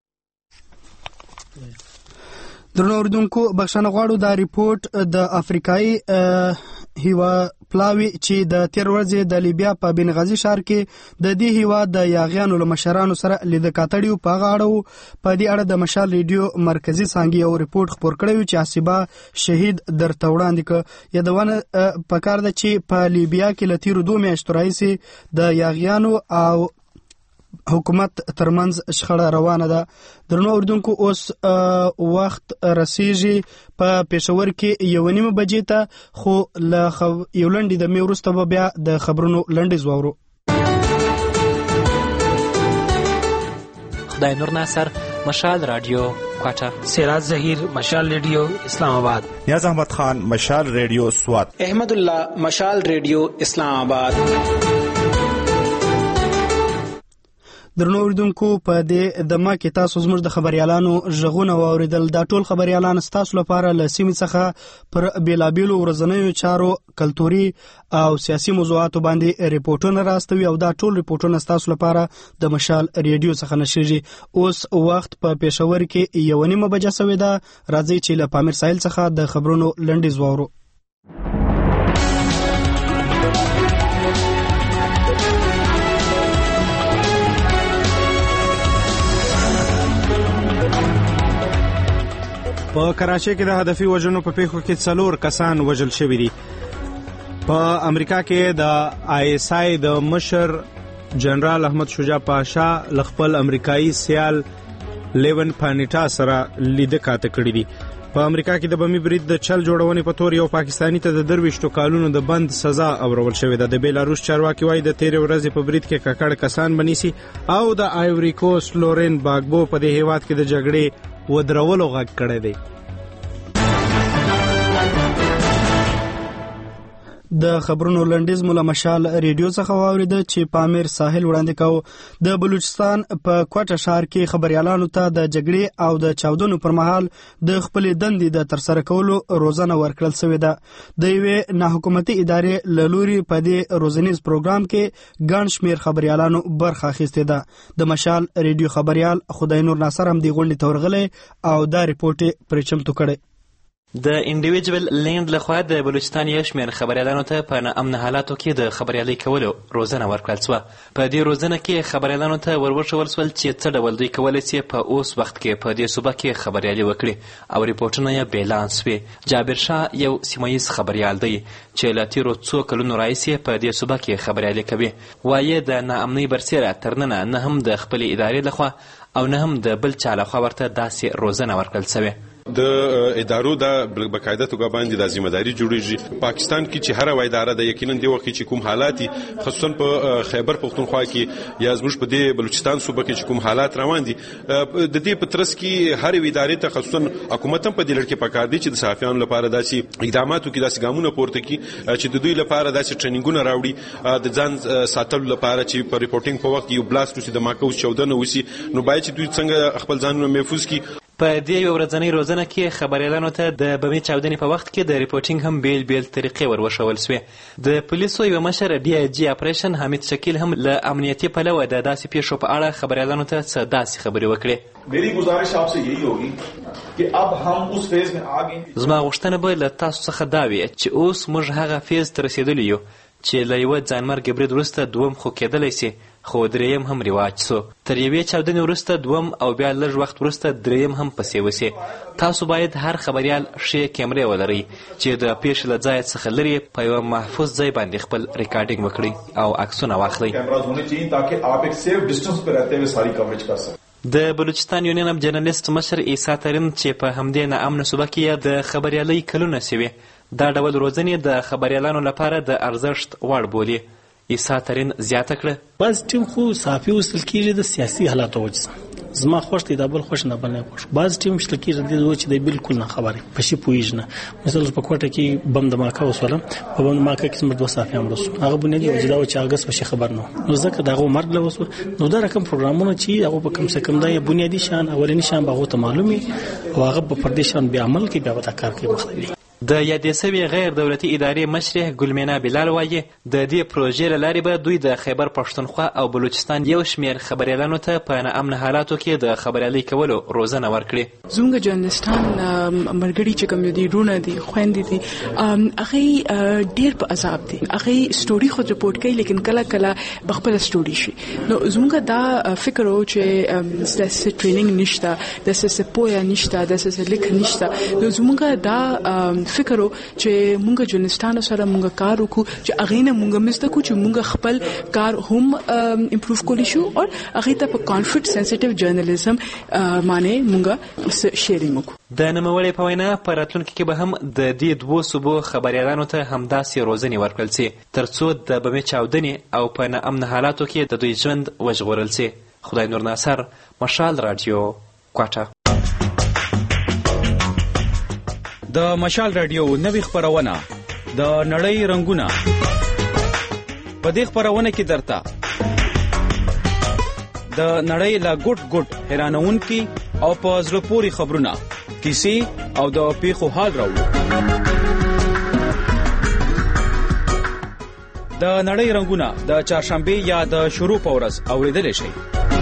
درنو اوریدونکو بخښنه غواړو دا ریپورت د افریقایي هیوا پلاوی چې د تیر ورځې د لیبیا په بنغازي ښار کې د دې هیواد د یاغیانو له مشرانو سره لید کاتړیو په غاړو په دې اړه د مشال ریډیو مرکزی څانګې یو ریپورت خپور کړی چې عصبا شهید درته وړاندې ک یادونه پکار ده چې په لیبیا کې له تیرو دوه میاشتو راهیسې د یاغیانو او حکومت ترمنځ شخړه روانه ده. درنو اوریدونکو اوس وخت رسیږي په پېښور کې یو نیمه بجې ته خو له یو لنډې د مې وروسته به بیا د خبرونو لنډیز واورو. خدای نور ناصر، مشال رادیو کوټه. سراج ظهیر، مشال ریډیو اسلام آباد. نیاز احمد خان، مشال ریډیو سوات. احمد الله، مشال ریډیو اسلام آباد. درنو اوریدونکو په دې دمه کې تاسو زموږ د خبريالانو ژغونه واوریدل. دا ټول خبريالان ستاسو لپاره له سیمې څخه پر بیلابیلو ورځنیو چارو، کلتوري او سیاسي موضوعاتو باندې ریپورتونه راستوي او دا ټول ریپورتونه ستاسو لپاره د مشال ریډیو څخه نشریږي. اوس وخت په پېښور کې یو نیمه بجه شوې ده. راځي چې له پامیر ساحل څخه د خبرونو لنډیز واورو. په کراچۍ کې د هدفي وژنو په پیښو کې څلور کسان وژل شوي دي. په امریکا کې د آی اس آی د مشر جنرال احمد شجاع پاشا ل خپل امریکایي سیال لیون پانیټا سره لیده کاته کړې دي. په امریکا کې د بمي برید د چل جوړونې په تور یو پاکستانی ته د درويشتو کالونو د بند سزا اورول شوې ده. د بیلاروس چارواکي وايي د تیرې ورځې په برید کې ککړ کسان بنيسي او د آیوري کوست لورین باګبو په دې هیواد کې د جګړې ودرولو غږ کړی دی. د خبرونو لنډیز مولا مشال ریډیو څخه واورید چې پامیر ساحل وړاندې کو. د بلوچستان په کوټه ښار کې خبريالانو ته د جګړې او د چاودنو پر مهال د خپل دندې د ترسره کولو روزنه ورکړل شوې ده. د یوې ناحکومتي ادارې له لوري په دې روزنیز پروګرام کې ګڼ شمېر خبريالانو برخه اخیستې ده. د مشال ریډیو خبريال خدای نور ناصر هم دې غونډې ته ورغلی او دا ریپورت یې پرې چمتو کړی. د انډیویډوال لینډ لخوا د بلوچستان یو شمېر خبریالانو ته په ناامن حالاتو کې د خبریالۍ کولو روزنه ورکړل شوه. په دې روزنه کې خبریالانو ته ور وښول شول چې څه ډول دوی کولی شي په اوس وخت کې په دې صوبه کې خبریالي وکړي او ریپورټونه یې بیلانس وي. جابر شاه یو سیمه ییز خبریال دی چې له تېرو څو کلونو راهیسې په دې صوبه کې خبریالي کوي. وایي د ناامنۍ برسېره تر ننه نه هم د خپلې ادارې لخوا او نه هم د بل چا لخوا ورته داسې روزنه ورکړل شوې. د ادارو د بقاعده توګه باندې د ذمہداري جوړیږي. پاکستان کې چې هر وای اداره د یقینا دی وخت چې کوم حالات خصوصا په خیبر پختونخوا کې یا زموږ په دې بلوچستان صوبه کې چې کوم حالات روان دي د دې په ترڅ کې هر ادارې ته خصوصا حکومت هم په دې لړ کې پکار دي چې د صحافیانو لپاره داسې اقداماتو کې داسې ګامونه پورته کړي چې د دوی لپاره داسې ټریننګونه راوړي د ځان ساتلو لپاره چې په ریپورټینګ په وخت یو بلاست وسی د ماکوس چودنه وسی نو باید چې دوی څنګه خپل ځانونه محفوظ کړي. په دې یو ورځنۍ روزنه کې خبريالانو ته د بمي چاودنې په وخت کې د ریپورټینګ هم بیل بیل طریقې ور وښول شوې. د پولیسو یو مشر ډي آی جي اپریشن حمید شکیل هم له امنیتي پلوه د داسې پیښو په اړه خبريالانو ته څه داسې خبرې وکړې. मेरी गुजारिश आपसे यही होगी कि अब हम उस फेज में आ गए. زما غوښتنه به له تاسو څخه دا وي چې اوس موږ هغه فیز ته رسیدلی یو چې له یوه ځانمرګ برید وروسته دوم خو کېدلی سي خو دریم هم رواج سو. تر یوې چاودنې وروسته دوم او بیا لږ وخت وروسته دریم هم پسې وسي. تاسو باید هر خبریال ښې کیمرې ولرئ چې د پیښې له ځای څخه لرې په یوه محفوظ ځای باندې خپل ریکارډینګ وکړئ او عکسونه واخلئ. د بلوچستان یونین اف جرنالیست مشر عیسی ترین چې په همدې ناامنه صوبه کې د خبریالۍ کلونه سوي دا ډول روزنې د خبریالانو لپاره د ارزښت وړ بولي. عیسی ترین زیاته کړه بعض ټیم خو صحافي وصل کېږي د سیاسي حالاتو وجه زما خوښ دی دا بل خوښ نه بل نه خوښ. بعض ټیم وصل کېږي د دوی چې دی بالکل نه خبره په شي پوهیږي نه. مثلا په کوټه کې بم دماکه وسوله په بم دماکه کې څومره دوه صحافیان ورسو هغه بنیادی وجه دا چې هغه څه خبر نه نو ځکه دغه مرګ له وسو نو دا رقم پروګرامونه چې هغه په کم څه کم دا بنیادی شان اولنی شان به هغه ته معلومي او هغه په پردیشان به عمل کې بیا وتا کار کوي مخالفت. د یادې سوي غیر دولتي ادارې مشرې ګلمینا بلال وایي د دې پروژې له لارې به دوی د خیبر پښتونخوا او بلوچستان یو شمېر خبریالانو ته په ناامنه حالاتو کې د خبریالۍ کولو روزنه ورکړي. زموږ جرنالستان ملګري چې کوم دي رونه دي خويندې دي هغه ډېر په عذاب دي. هغه سټوري خو رپورټ کوي لیکن کله کله بخپل سټوري شي. نو زموږ دا فکر و چې د ټریننګ نشته، د سپویا نشته، د لیک نشته. نو زموږ دا فکر چې مونږ جرنالستانو سره مونږ کار وکړو چې هغه نه مونږ مزده کو چې مونږ خپل کار هم امپروف کولی شو او هغه ته په کانفلیکټ سنسټیو جرنالیزم معنی مونږ شیرینګ وکړو. د نوموړي په وینا په راتلونکي کې به هم د دې دوو صوبو خبریالانو ته همداسې روزنې ورکړل سي ترڅو د بمې چاودنې او په ناامنه حالاتو کې د دوی ژوند وژغورل سي. خدای نور ناصر، مشال رادیو، کوټه. د مشال رادیو نوې خبرونه د نړۍ رنگونه په دې خبرونه کې درته د نړۍ لا ګډ ګډ حیرانونکي او په زړه پورې خبرونه، کیسې او د پیښو حال راوړو. د نړۍ رنگونه د چهارشنبه یا د شروع په ورځ اوریدل شي.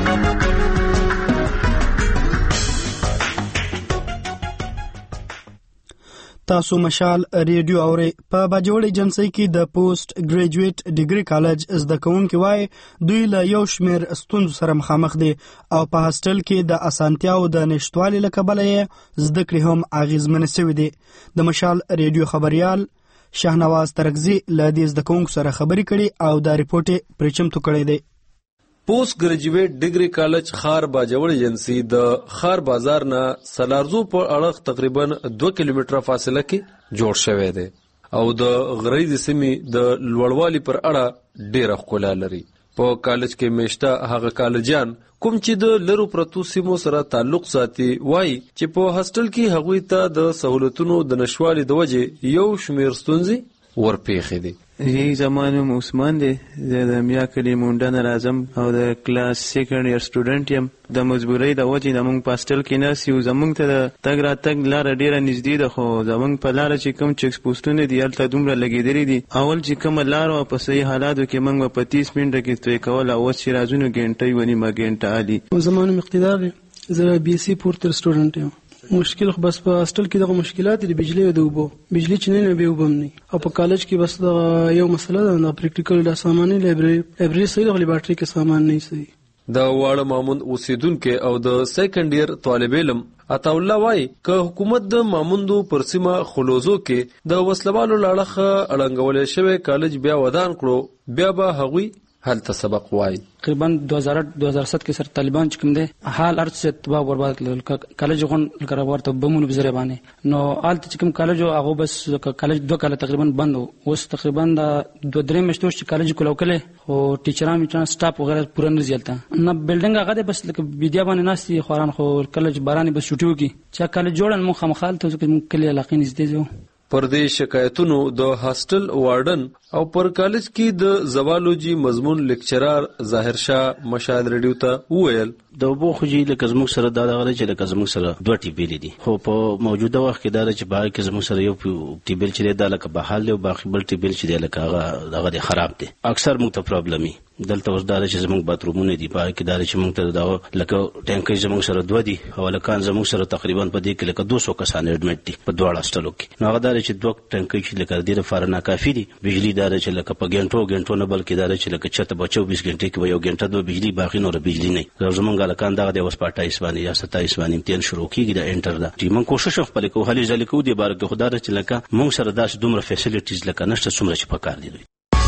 تاسو مشال ریډیو اورئ. په باجوړ ایجنسی کې د پوسټ ګریجویټ ډیګري کالج زده کوونکي وایي دوی له یو شمېر ستونزو سره مخامخ دي او په هاسټل کې د اسانتیاو د نشټوالي له کبله یې زده کړې هم اغېزمنې شوې دي. د مشال ریډیو خبریال شاهنواز ترکزي له دې زده کوونکو سره خبرې کړي او دا ریپورټ یې پرې چمتو کړی دی. پوسټ ګریجویټ ډیګري کالج خار باجوړ ایجنسی د خار بازار نه سلارزو په اړه تقریبا دوه کیلومتره فاصله کې جوړ شوی دی او د غریز سیمې د لوړوالي پر اړه ډیره ښکلا لري. په کالج کې میشته هغه کالجان کوم چې د لرو پرتو سیمو سره تعلق ساتي وایي چې په هاسټل کې هغوی ته د سہولتونو د نشوالي د وجې یو شمېر ستونزې ورپېښې دي. یی زمانم عثمان دی، د میا کلی مونډه نه راځم او د کلاس سیکنډ ایئر سټوډنټ یم. د مجبورۍ د وجې زموږ په هاسټل کې ناست یو. زموږ ته د تګ راتګ لاره ډېره نږدې ده خو زموږ په لاره چې کوم چیک پوسټونه دي هلته دومره لګېدلي دي. اول چې کومه لار وه په صحیح حالاتو کې موږ به په تیس منټه کې توی کول او اوس چې راځو نو ګنټه یوه نیمه ګنټه علي. زمانم اقتدار دی، زه بی ایس سی فورث ایئر سټوډنټ یم. مشکل خو بس په هاسټل کې دغه مشکلات دي، بجلی او د اوبو. بجلی چې نه به وبم نه او په کالج کې بس د یو مسله ده د پریکټیکل د ساماني لایبرری لایبرری صحیح د لیبارټری کې سامان نه صحیح. د واړه ماموند اوسیدونکو او د سیکنډ ایئر طالب علم عطا الله وایي که حکومت د ماموندو پر سیمه خلوزو کې د وسلوالو لاړه اړنګول شوی کالج بیا ودان کړو بیا به هغوی هلته سبق وایي. تقریبا دو هزار آٹھ دو هزار سات کې سر طالبان چې کوم دي حال ارڅ تباہ برباد کړل. کالج غون لکه ورته بمونو بزره باندې نو آلته چې کوم کالج هغه بس کالج دوه کال تقریبا بند و. اوس تقریبا د دوه درې میاشتو چې کالج کولاو کله او ټیچران میچان سټاف وغیرہ پوره نه زیالته نه بلډینګ هغه بس لکه بيدیا باندې ناشتي خوران خو کالج باران بس شوټیو کی چې کالج جوړن مو خامخال ته چې کله علاقې نږدې جو. پر دې شکایتونو د هاسټل وارډن او پر کالج کې د زوالوجي مضمون لیکچرار ظاهر شاه مشال ریډیو ته وویل د وبو خوجي لکه زموږ سره دا دغه چې لکه زموږ سره دوه ټیبل دي خو په موجوده وخت کې دا چې باغ کې زموږ سره یو ټیبل چې دا لکه په حال دی او باقي بل ټیبل چې دی لکه هغه دغه خراب دي. اکثر موږ ته پرابلم دلته اوس دا چې زموږ باترومونه دي باغ کې دا چې موږ ته دا لکه ټانکې زموږ سره دوه دي او لکان زموږ سره تقریبا په دې کې لکه دوه سوه کسان اډمټ دي په دواړه هاسټلو کې. نو هغه دا چې دوه ټانکې چې لکه دې لپاره ناکافي دي. بجلی دا چې لکه په ګنټو ګنټو نه بلکې دا چې لکه چته په چوبیس غنټې کې یو ګنټه دوه بجلی باقي نور بجلی نه. زموږ لکان دا د اوس په اٹھائیس باندې یا ستائیس باندې امتحان شروع کیږي د انټر دا چې موږ کوشش خپل کوو هلي ځل کوو د بار کې خدای چې لکه موږ سره داس دومره فیسیلیټیز لکه نشته څومره چې پکار دي.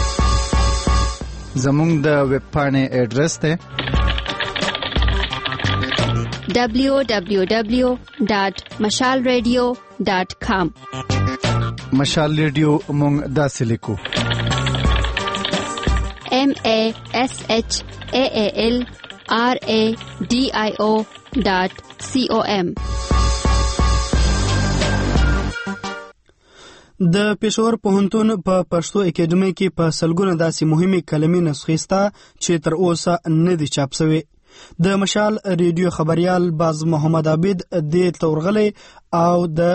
زموږ د ویب پاڼې ایډریس ته دبلیو دبلیو دبلیو ډاٹ مشال ریډیو ډاٹ کام. مشال ریډیو موږ داسې لیکو M A S H A A L R A D I O dot C O M. د پېښور پوهنتون په پښتو اکیډمي کې په سلګونه داسې مهمه کلمې نسخې شته چې تر اوسه نه دي چاپ شوی. د مشال ریډیو خبريال باز محمد عابد د تورغلي او د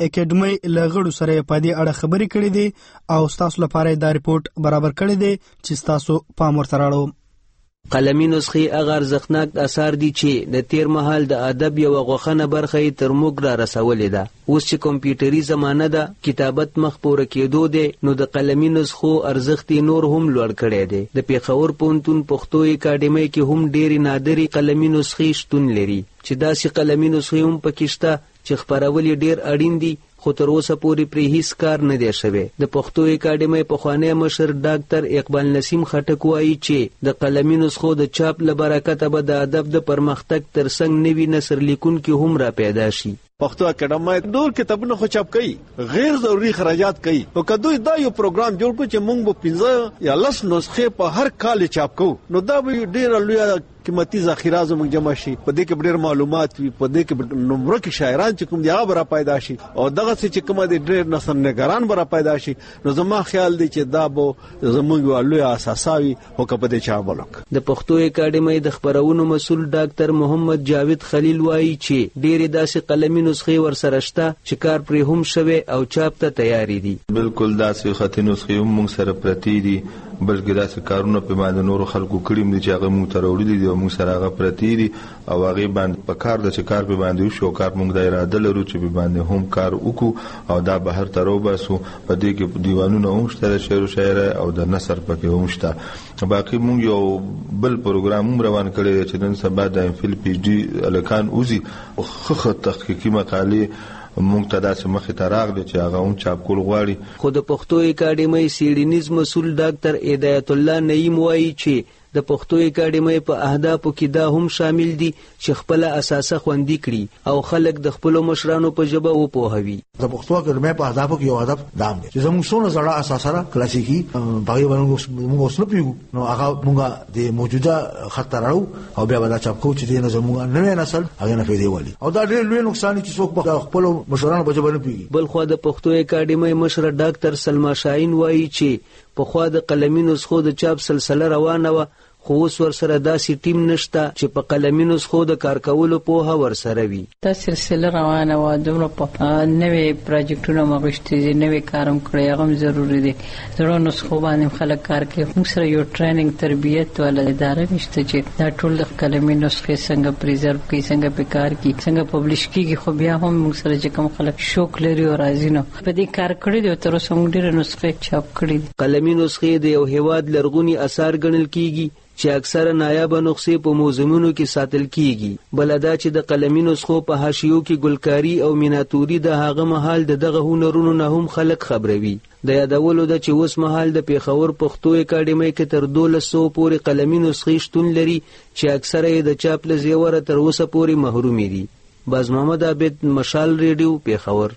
اکیډمي لغړو سره په دې اړه خبرې کړې دي او تاسو لپاره دا ریپورت برابر کړی دی چې تاسو پام ورته راړو. قلمي نسخې هغه ارزښتناک اثار دي چې د تیر مهال د ادب یوه غوښنه برخه یې تر موږ را رسولې ده. اوس چې کمپیوټري زمانه ده، کتابت مخ پوره کېدو دی، نو د قلمي نسخو ارزښت نور هم لوړ کړی دی. د پېښور پوهنتون پښتو اکاډمۍ کې هم ډېرې نادرې قلمي نسخې شتون لري چې داسې قلمي نسخې هم پکې شته چې خپرول یې ډېر اړین دي، خو تر اوسه پورې پرې هیڅ کار نه دی شوی. د پښتو اکاډمۍ پخوانی مشر ډاکټر اقبال نسیم خټک وایي چې د قلمي نسخو د چاپ له برکته به د ادب د پرمختګ ترڅنګ نوي نثر لیکونکي هم را پیدا شي. پښتو اکاډمۍ ډول کتابونه خو چاپ کوي، غیر ضروري خراجات کوي. نو که دوی دا یو پروګرام جوړ کړو چې موږ به پنځه یا لس نسخې په هر کال چاپ کوو، نو دا به ډېره لویه قیمتي ذخیره زموږ جمع شي. په دې کې ډېر معلومات وي، په دې کې نمره کې شاعران چې کوم دی هغه به را پیدا شي او دغسې چې کومه دی ډېر نثر نګاران به را پیدا شي. نو زما خیال دی چې دا به زموږ یوه لویه اساسه وي، خو که په دې چا بلک. د پښتو اکاډمۍ د خپرونو مسؤل ډاکټر محمد جاوید خلیل وایي چې ډېرې داسې قلمي نسخې ورسره شته چې کار پرې هم شوی او چاپ ته تیاری دي. بالکل داسې خطي نسخې هم موږ سره پرتې دي، بلکې داسې کارونه په باندې نورو خلکو کړي دي چې هغه موږ ته راوړلي دي او موږ سره هغه پرتې دي او هغې باندې په کار ده چې کار په باندې وشي او کار موږ د اراده لرو چې په باندې هم کار وکړو او دا بهر ته راوباسو. په دې کې دیوانونه هم شته د شعر و شاعرۍ او د نثر پکې هم شته. باقي موږ یو بل پروګرام هم روان کړی دی چې نن سبا د ام فل پی ایچ ډي هلکان وځي او ښه ښه تحقیقي مقالې موږ ته داسې مخې ته راغلی چې هغه هم چاپ کول غواړي. خو د پښتو اکاډمۍ څېړنیز مسؤل ډاکټر هدایت الله نعیم وایي چې د پښتو اکاډمۍ په اهدافو کې دا هم شامل دي چې خپله اساسه خوندي کړي او خلک د خپلو مشرانو په ژبه وپوهوي. د پښتو اکاډمۍ په اهدافو کې یو هدف دا دی چې زموږ څونه زړه اساسه ده کلاسیکي هغې باندې موږ اوس نه پوهېږو، نو هغه موږ د موجوده خط ته راړو او بیا به دا چاپ کوو چې دې نه زموږ نوی نسل هغې نه فایدې والي او دا ډېر لوی نقصان دی چې څوک په خپلو مشرانو په ژبه نه پوهېږي. بلخوا د پښتو اکاډمۍ مشره ډاکټر سلما شاهین وایي چې پخوا د قلمي نسخو د چاپ سلسله روانه وه، خو اوس ورسره داسې ټیم نشته چې په قلمي نسخو د کار کولو پوهه ورسره وي. دا سلسله روانه وه، دومره په نوې پراجیکټونه مغشتي دي، نوې کار هم کړی، هغه هم ضروري دی. زړو نسخو باندې خلک کار کوي. موږ سره یو ټریننګ تربیت والا اداره نشته چې دا ټول د قلمي نسخې څنګه پریزرو کوي، څنګه په کار کوي، څنګه پبلش کیږي. خو بیا هم موږ سره چې کوم خلک شوق لري او راځي نو په دې کار کړی دی او تر اوسه موږ ډېرې نسخې چاپ کړي دي. قلمي نسخې د یو هېواد لرغوني اثار ګڼل کیږي چې اکثره نایابه نسخې په موزیمونو کې ساتل کیږي. بله دا چې د قلمي نسخو په حاشیو کې ګلکاري او میناتوري د هغه مهال د دغه هنرونو نه هم خلک خبروي. د یادولو ده چې اوس مهال د پېښور پښتو اکاډمۍ کې تر دولس سوو پورې قلمي نسخې شتون لري چې اکثره یې د چاپ له زیوره تر اوسه پورې محرومې دي. باز محمد عابد، مشال ریډیو، پېښور.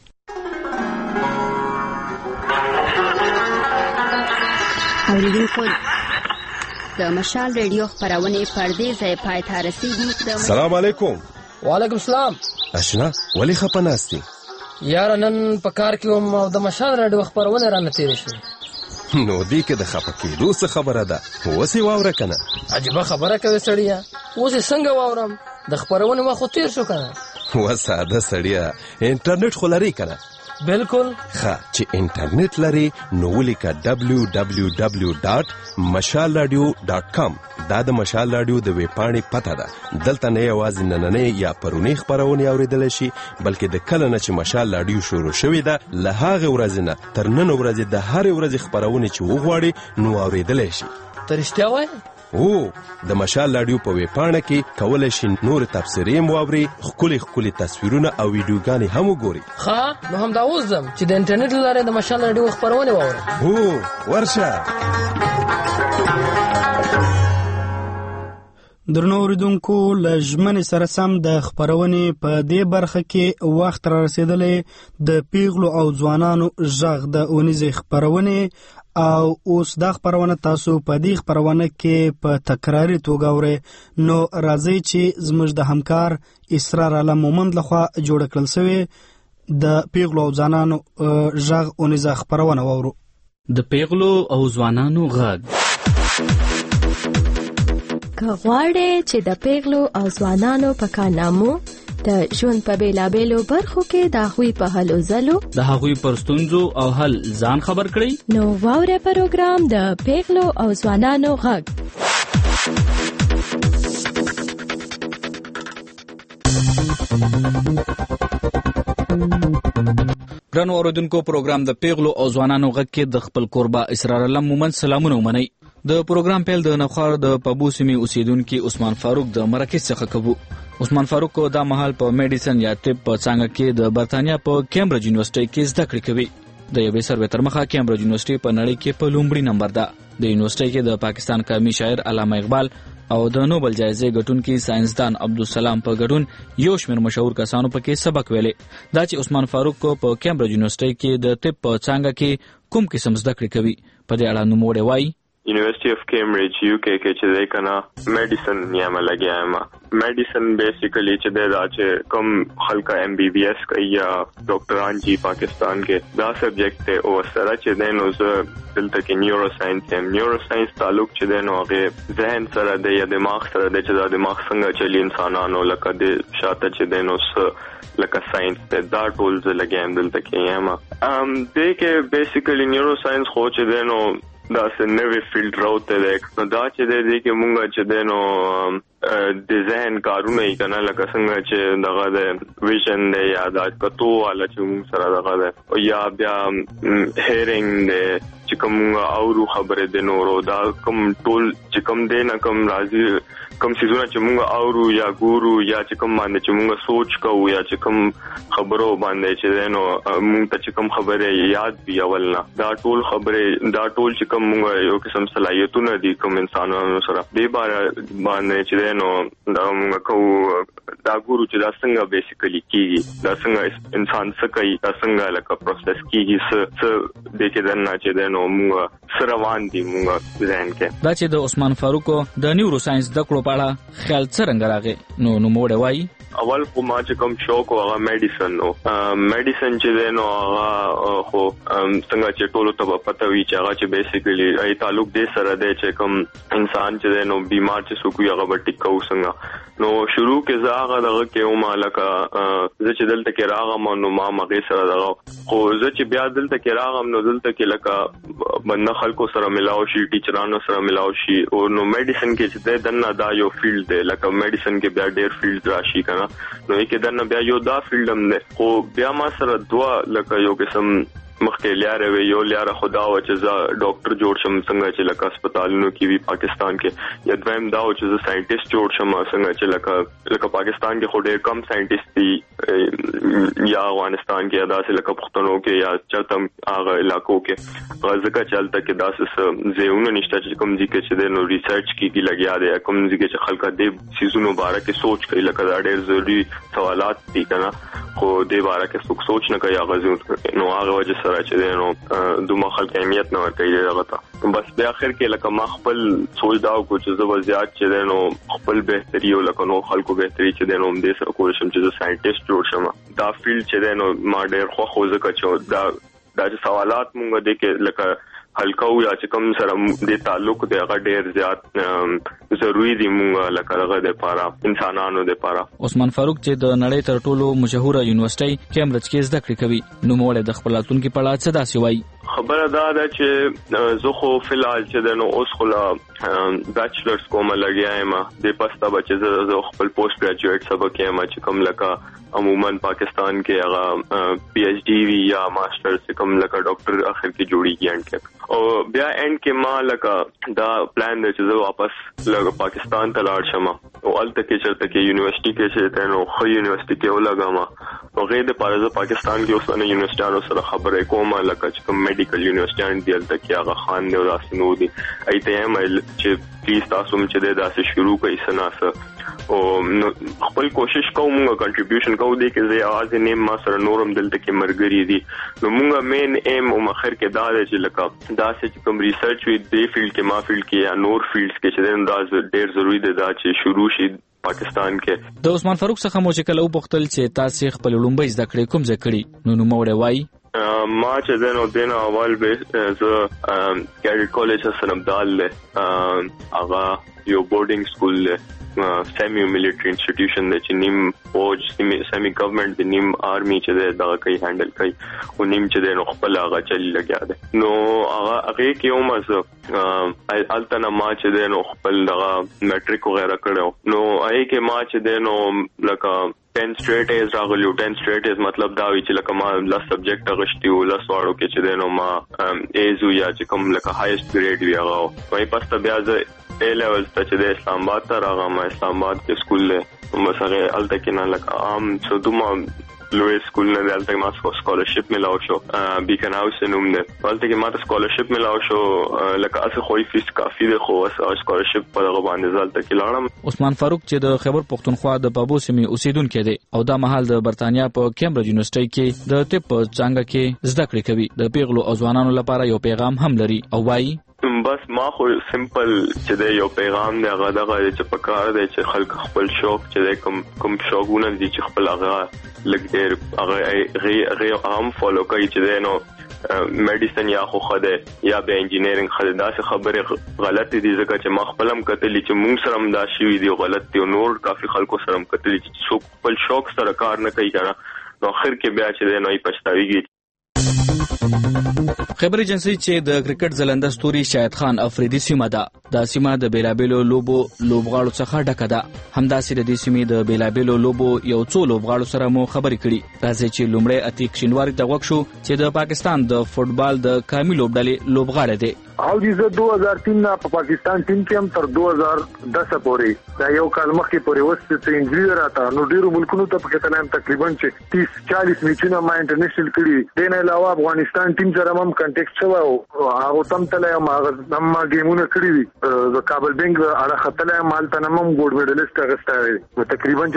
اوریدونکو د مشال ریډیو خپرونې پردې ځای پای ته رسېږي. سلام علیکم. وعلیکم السلام. اشنا ولې خپه ناستې؟ یاره نن په کار کې وم او د مشال ریډیو خپرونه رانه تېرې شوې. نو دې کې د خپه کېدو څه خبره ده؟ اوس یې واوره که نه؟ عجیبه خبره کوې سړیه، اوس یې څنګه واورم؟ د خپرونې وخت خو تېر شو که نه. و ساده سړیه، انټرنیټ خو لرې که نه؟ بالکل. ښه چې انټرنیټ لري نو ولیکه ډبلیو ډبلیو ډبلیو ډاټ مشال راډیو ډاټ کام. دا د مشال راډیو د ویب پاڼې پته ده. دلته نه یوازې نننۍ یا پرونۍ خپرونې اورېدلی شي، بلکې د کله نه چې مشال راډیو شروع شوې ده له هغې ورځې نه تر نن ورځې د هرې ورځې خپرونې چې وغواړي نو اورېدلی شي. ته رښتیا وایې؟ او د مشال راډیو په ویب پاڼه کې کولی شي نور تبصرې هم واوري، ښکلي ښکلي تصویرونه او ویډیوګانې هم وګوري. ښه نو همدا اوس ځم چې د انټرنیټ له لارې د مشال راډیو خپرونې واورم. هو ورشه. درنو اوریدونکو، له ژمنې سره سم د خپرونې په دې برخه کې وخت را رسېدلی د پیغلو او ځوانانو غږ د اونیزې خپرونې، او اوس دا خپرونه تاسو په دې خپرونه کې په تکراري توګه اورئ. نو راځئ چې زموږ د همکار اسرار عالم مومند لخوا جوړه کړل سوې د پیغلو او ځوانانو غږ اونیزه خپرونه واورو. د پیغلو او ځوانانو غږ. که غواړئ چې د پیغلو او ځوانانو په کارنامو د ژوند په بیلابېلو برخو کې د هغوی په هلو ځلو د هغوی پر ستونزو او حل ځان خبر کړئ. نو واوره پروګرام د پیغلو او ځوانانو غږ. ګرانو اوریدونکو، پروګرام د پیغلو او ځوانانو غږ کې د خپل کوربه اسرار الله مومن سلامونه ومنئ. د پروګرام پیل د نخار د پبو سیمې اوسیدونکو عثمان فاروق د مراکز څخه کوو. عثمان فاروق دا مهال په میډیسن یا طب په څانګه کې د برتانیا په کیمبرج یونیورسيټي کې زده کړې کوي. د یوې سروې تر مخه کیمبرج یونیورسيټي په نړۍ کې په لومړي نمبر ده. د یونیورسيټي کې د پاکستان قومي شاعر علامه اقبال او د نوبل جایزې ګټونکي ساينسدان عبدالسلام په ګډون یو شمېر مشهور کسانو پکې سبق ویلې. دا چې عثمان فاروق په کیمبرج یونیورسيټي کې د طب په څانګه کې کوم قسم زده کړې کوي، په دې اړه نوموړی وایي: یونیورسٹی آف کیمبرج یو کے کې چې دی کنه میډیسن یا ما لګیا یم. میډیسن بیسیکلی چې دی دا چې کوم خلک ایم بی بی ایس کوي یا ډاکټران جی پاکستان کې دا سبجیکټ ته او سره چې دی نو زه دلته کې نیورو ساينس یم. نیورو ساينس تعلق چې دی نو هغه ذهن سره دی یا دماغ سره دی چې دا دماغ څنګه چلی انسانانو لکه د شاته چې دی نو س لکه ساينس ته دا ټول زه لګیا یم دلته کې یم. ام دې کې بیسیکلی نیورو ساينس خو چې دی نو دا څه نوې فیلډ راوته ده. نو دا چې دی دی کې مونږ چې دی نو د ذهن کارونه یې کنه لکه څنګه چې دغه د ویژن دی یا دا کتو والا چې مونږ سره دغه ده یا بیا هیرینګ دی چې کوم اورو خبره د نورو دا کوم ټول چې کوم دی نه کوم راځي کوم سيزونه چې مونږ اورو یا ګورو یا چې کوم باندې چې مونږ سوچ کوو یا چې کوم خبرو باندې چې دی نو مونږ ته چې کوم خبره یاد وي اول نه دا ټول خبره دا ټول چې کوم مونږ یو قسم صلاحیتونه دي کوم انسانانو سره دې بار باندې چې دی نو دا مونږ کوو دا ګورو چې دا څنګه بیسیکلی کیږي دا څنګه انسان څه کوي دا څنګه لکه پروسس کیږي څه څه دې کې دنه چې دی نو مونږ سره روان دي مونږ ذهن کې. دا چې د عثمان فاروق د نیورو ساينس د کړو په اړه خیال څنګه راغی نو نو موږ وایي اول خو ما چې کوم شوق او هغه میډیسن نو میډیسن چې دی نو هغه خو څنګه چې ټولو ته پته وي چې هغه چې بیسیکلی ای تعلق دې سره دی چې کوم انسان چې دی نو بیمار چې څوک وي هغه به ټیک کوو څنګه. نو شروع کې زه هغه دغه کې وم لکه زه چې دلته کې راغم نو ما مغې سره دغه خو زه چې بیا دلته کې راغم نو دلته کې لکه بنده خلکو سره ملاو شي ټیچرانو سره ملاو شي او نو میډیسن کې چې دی دنه دا یو فیلډ دی لکه میډیسن کې بیا ډېر فیلډ راشي کنه نو یې کې دنه بیا یو دا فیلډ هم دی خو بیا ما سره دوه لکه یو قسم مخکې لیاره وی یو لیاره خدا و چې زه ډاکټر جوړ شم څنګه چې لکه هسپتالونو کې وي پاکستان کې یا دویم دا و چې زه ساينټیست جوړ شم څنګه چې لکه لکه پاکستان کې خو ډېر کم ساينټیست دي یا افغانستان کې داسې لکه پښتنو کې یا چرته هغه علاقو کې ځکه چې هلته کې داسې ځایونه نشته چې کوم ځای کې چې دی نو ریسرچ کېږي لګیا دی کوم ځای کې چې خلک دې څیزونو باره کې سوچ کوي لکه دا ډېر ضروري سوالات دي که نه خو دې باره کې څوک سوچ نه کوي هغه نو هغه وجه سره چې دی نو دومره خلک اهمیت نه ورکوي دغه ته. بس بیا اخر کې لکه ما خپل سوچ دا وکړو چې زه به زیات چې دی نو خپل بهتري او لکه نور خلکو بهتري چې دی نو همدې سره کولی شم چې زه ساینټیست جوړ شم. دا فیلډ چې دی نو ما ډېر خوښ و ځکه چې دا دا چې سوالات مونږ دې کې لکه حلقو یا چې کوم سره د تعلق دی هغه ډېر زیات ضروری دی مونږ لکه هغه د پاره انسانانو د پاره. عثمان فاروق چې د نړۍ تر ټولو مشهوره یونیورسيټي کیمبرج کې زده کړې کوي نو موږ د خپل راتلونکي په اړه څه داسې وایي. خبره دا ده چې زه خو فلحال چې د نو اوس خو لا بیچلرز کوم لګیا یم د پسته بچ زه خپل پوسټ ګریجویټ سبق یم چې کوم لکه عموما پاکستان کې هغه پی ایچ ډی وی یا ماستر چې کوم لکه ډاکټر اخر کې جوړیږي اند کې او بیا اند کې ما لکه دا پلان دی چې زه واپس لکه پاکستان ته لاړ شم او الته کې چرته کې یونیورسيټي کې چې ته نو خو یونیورسيټي کې ولګم او غیر د پاره پاکستان کې اوسنه یونیورسيټانو سره خبرې کوم لکه چې کوم میډیکل یونیورسيټي دی الته کې هغه خان دی او داسې نو دي ایته هم چې پلیز تاسو هم چې داسې شروع کړئ سناسه او خپل کوشش کوم موږ کنټریبیوشن کوو دي چې زه اواز نیم ما سره نورم دلته کې مرګري دي نو موږ مین ایم او مخر کې دا دی چې لکه دا چې کوم ریسرچ وي د فیلډ کې ما فیلډ کې یا نور فیلډز کې چې دا ډېر ضروری دی دا چې شروع شي پاکستان کې. د عثمان فاروق څخه مو چې کله وپوښتل چې تاسو خپل لومبۍ زده کړې کوم ځای کړې نو نو موړې وایي ما چې دنو دینه اول به ز کیډټ کالج حسن ابدال له هغه یو بورډینګ سکول له سیمی ملټری انسټیټیوشن د چې نیم فوج سیمی گورنمنت د نیم آرمی چې دا کوي هانډل کوي او نیم چې د نو خپل هغه چلی لګیا ده نو هغه هغه کې هم از التنا ما چې د نو خپل هغه میټریک وغیرہ کړو نو هغه کې ما چې د نو لکه ten straight A's راغلیو ten straight A's مطلب دا وی چې لکه ما لس سبجیکټ غشتیو لس واړو کې چې دینو ما A's یا چې کوم لکه هایست ګریډ وی هغه وای پسته بیا زه A levels ته چې د اسلام آباد ته راغم اسلام آباد کې سکول له مسغه الته کې نه لکه عام څو دوه لوی سکول نه دلته ما سکالرشپ ملاو شو بیکن هاوس نوم ده دلته کې ما ته سکالرشپ ملاو شو لکه اسه خوې فیس کافي ده خو سکالرشپ په دغه باندې ځلته کې لاړم عثمان فاروق چې د خیبر پختونخوا د پابو سیمې اوسیدونکو دی او دا مهال د برتانیا په کیمبرج یونیورسيټي کې د طب څنګه کې زده کړې کوي د پیغلو او ځوانانو لپاره یو پیغام هم لري او وایي بس ما خو سمپل چې د یو پیغام دی هغه دغه چې په کار دی چې خلک خپل شوق چې کوم کوم شوقونه دي چې خپل هغه لګ ډیر هغه هغه هم فالو کوي چې دی نو میډیسن یا خو خده یا به انجینیرینګ خده دا څه خبره غلط دي ځکه چې ما خپلم کتلی چې مونږ سره هم دا شی دی غلط دی نور کافي خلکو سره هم کتلی چې خپل شوق سره کار نه کوي کنه نو اخر کې بیا چې دی نو یې پښتاویږي خبر ایجنسی چې د کرکټ زلنده ستوري شاهد خان افریدي سیمه ده د سیمه د بیلابیلو لوبو لوبغاړو څخه ډکه ده همداسې د دې سیمې د بیلابیلو لوبو یو څو لوبغاړو سره مو خبرې کړي راځي چې لومړی اتیک شینواری ته وښو چې د پاکستان د فوتبال د قومي لوبډلې لوبغاړی دی او دې دو هزار تین نه په پاکستان ټیم کې هم تر دو هزار دس پورې دا یو کال مخکې پورې وسته چې انجری راته نو ډیرو ملکونو ته په کتنام تقریبا چې تیس چالیس میچونه ما انټرنیشنل کړي دین علاوه افغانستان ټیم سره هم کنټیکټ شو او هغه تم تلای ما هم گیمونه کړی د کابل بنگ اړه خطلای مال تنم ګولډ میډلیسټ غستای تقریبا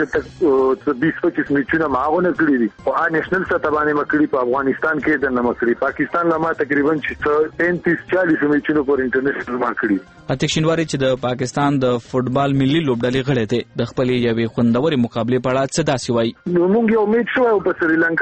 چې بیس پچیس میچونه ما غو نه کړی دي او نېشنل سطح باندې مکړي په افغانستان کې د نمکړي پاکستان لما تقریبا چې پینتیس چالیس میچونه پر انټرنیشنل ما کړی اتیک شینواری چې د پاکستان د فوتبال ملي لوبډلې غړی دی د خپل یوې خوندوري مقابله په اړه څه داسي وایي نو موږ یو میچ شو په سریلانکا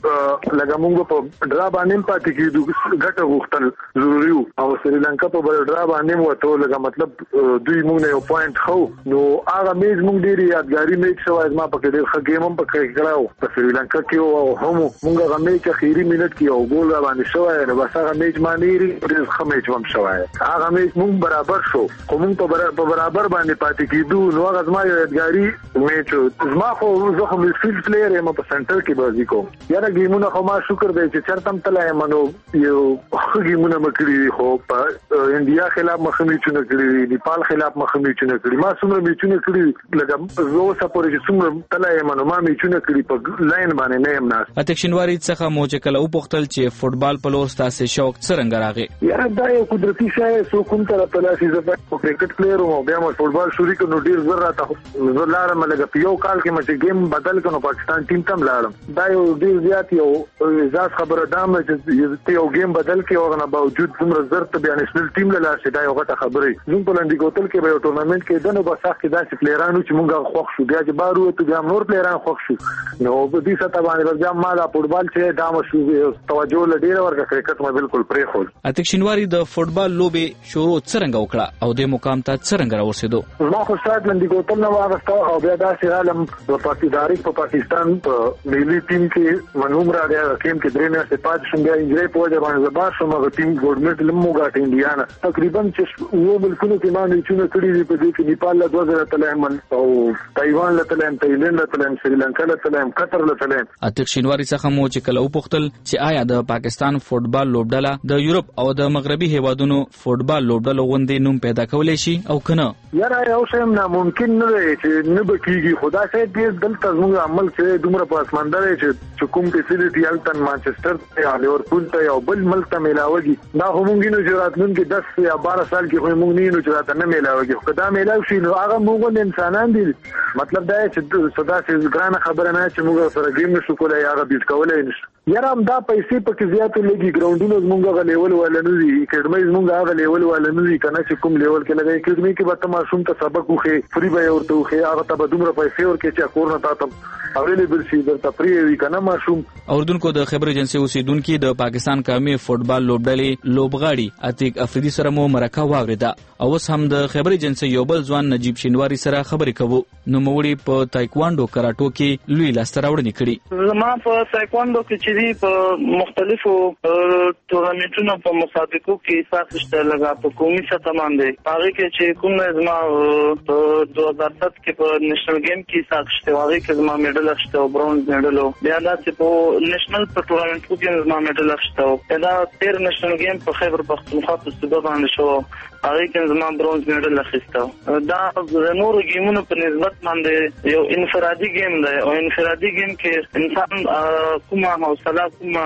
کې لږه موږ په ډرا باندې پاتې کېدو ګټه غوښتل ضروري او سریلانکا په ډرا باندې وته لږه مطلب دوی موږ نه یو پوینټ خو نو هغه میچ موږ ډېری یادګاري میچ شو ما په کې ډېر ښه گیم هم پکې کړو په سریلانکا کې او هم موږ هغه میچ اخیری منټ کې یو ګول باندې شو نو بس هغه میچ باندې ډېر ښه میچ هم شو هغه میچ موږ برابر شو خو موږ په برابر باندې پاتې کېدو نو هغه زما یادګاري میچ زما خو زه خو میډفیلډ پلیئر یم په سنټر کې بازی کوم یاره گیمونه خو ما شکر دی چې چرته تلای منو یو ښه گیمونه مکړي خو په انډیا خلاف مخمي چونه کړی نیپال خلاف مخمي چونه کړی ما څومره میچونه کړی لکه زه سپورې چې څومره تلای منو ما میچونه کړی په لاین باندې نه يم ناس اتیک شینواری څخه مو چې کله وپختل چې فوتبال په لور ستاسو شوق څنګه راغی یاره دا یو قدرتي شای سو کوم تر په لاسي زه په کرکټ پلیئر او بیا ما فوتبال شروع کړو ډیر زر راته زه لارم لګ په یو کال کې مې گیم بدل کړو پاکستان ټیم تم لاړم دا یو ډیر زیات یو ځاس خبره دام چې یو گیم بدل کې او نه باوجود څومره زر ته بیا نېشنل ټیم له لاسه دا یو غټه خبره زموږ په لندې کوتل کې به یو ټورنمنت کې دنه بس اخی دا چې پلیئرانو چې مونږه خوښ شو بیا چې بارو ته بیا نور پلیئران خوښ شو نو په دې سطح باندې بیا ما دا فوتبال چې دا مشو توجه لډیر ورکه کرکټ ما بالکل پرې خو اتیک شینواری د فوتبال لوبې شروع څنګه وکړه او د مقام ته څنګه راورسېدو ما خو شاید لندې کوتل نو واغسته او بیا دا چې عالم په پاکستان په پاکستان په ملي ټیم کې منوم را دی کېم کې درې نه سپاج څنګه انجری په وجه باندې زبر شو ما ټیم ګورنمنت لمو غاټ انډیا نه تقریبا چې وو ملکونو کې ما نه چونه کړی دی په دې کې نیپال له دوه زره تلهم او تایوان له تلهم تایلند له تلهم سریلانکا له تلهم قطر له تلهم اتیک شینواری څخه مو چې کله وپختل چې آیا د پاکستان فوتبال لوبډله د یورپ او د مغربي هیوادونو فوتبال لوبډلو غوندې نوم پیدا کولای شي او کنه یاره یو شی ناممکن نه دی چې نه بکیږي خدا شاید دې دلته زموږ عمل چې دومره په اسمندر چې کوم فیسیلیټي التن مانچستر یا لیورپول ته یا بل ملک ته ملاوي دا همونګینو چې راتلونکي دس یا بارہ سال کې موږ نه نو چې راته نه میلاوږي خو دا میلاو شي نو هغه موږ انسانان دي مطلب دا چې صدا چې ګرانه خبره نه چې موږ سره گیم نشو کولای هغه بیت کولای نشو یاره هم دا پیسې پکې زیاتې لګي ګراوندونه زمونږ هغه لیول والا نه دي اکیډمۍ زمونږ هغه لیول والا نه دي که نه چې کوم لیول کې لګي اکیډمۍ کې به ته ماشوم ته سبق وښې فری به یې ورته وښې هغه ته به دومره پیسې ورکړې چې کور نه تا ته اویلیبل شي درته فری وي که نه ماشوم. اردوونکو د خبر ایجنسی اوسیدونکو د پاکستان قومي فوټبال لوبډلې لوبغاړي عتیق افریدي سره مو مرکه واوریده او اوس هم د خبر ایجنسی یو بل ځوان نجیب شینواری سره خبرې کوو. نوموړي په تایکوانډو کراټو کې لوی لاسته راوړنې کړي. زما په تایکوانډو کې چې دی په مختلفو ټورنمنټونو په مسابقو کې ساخته لگا په قومي سطح باندې هغه کې چې کوم زما په دوه هزار سات کې په نېشنل گیم کې ساخته هغه کې زما میډل اخیسته او برونز میډل بیا دا چې په نېشنل په ټورنمنټو کې زما میډل اخیسته دا تیر نېشنل گیم په خیبر پختونخوا په صوبه باندې شو هغه کې زما برونز میډل اخیسته. دا د نورو گیمونو په نسبت باندې یو انفرادي گیم دی او انفرادي گیم کې انسان کومه حوصله کومه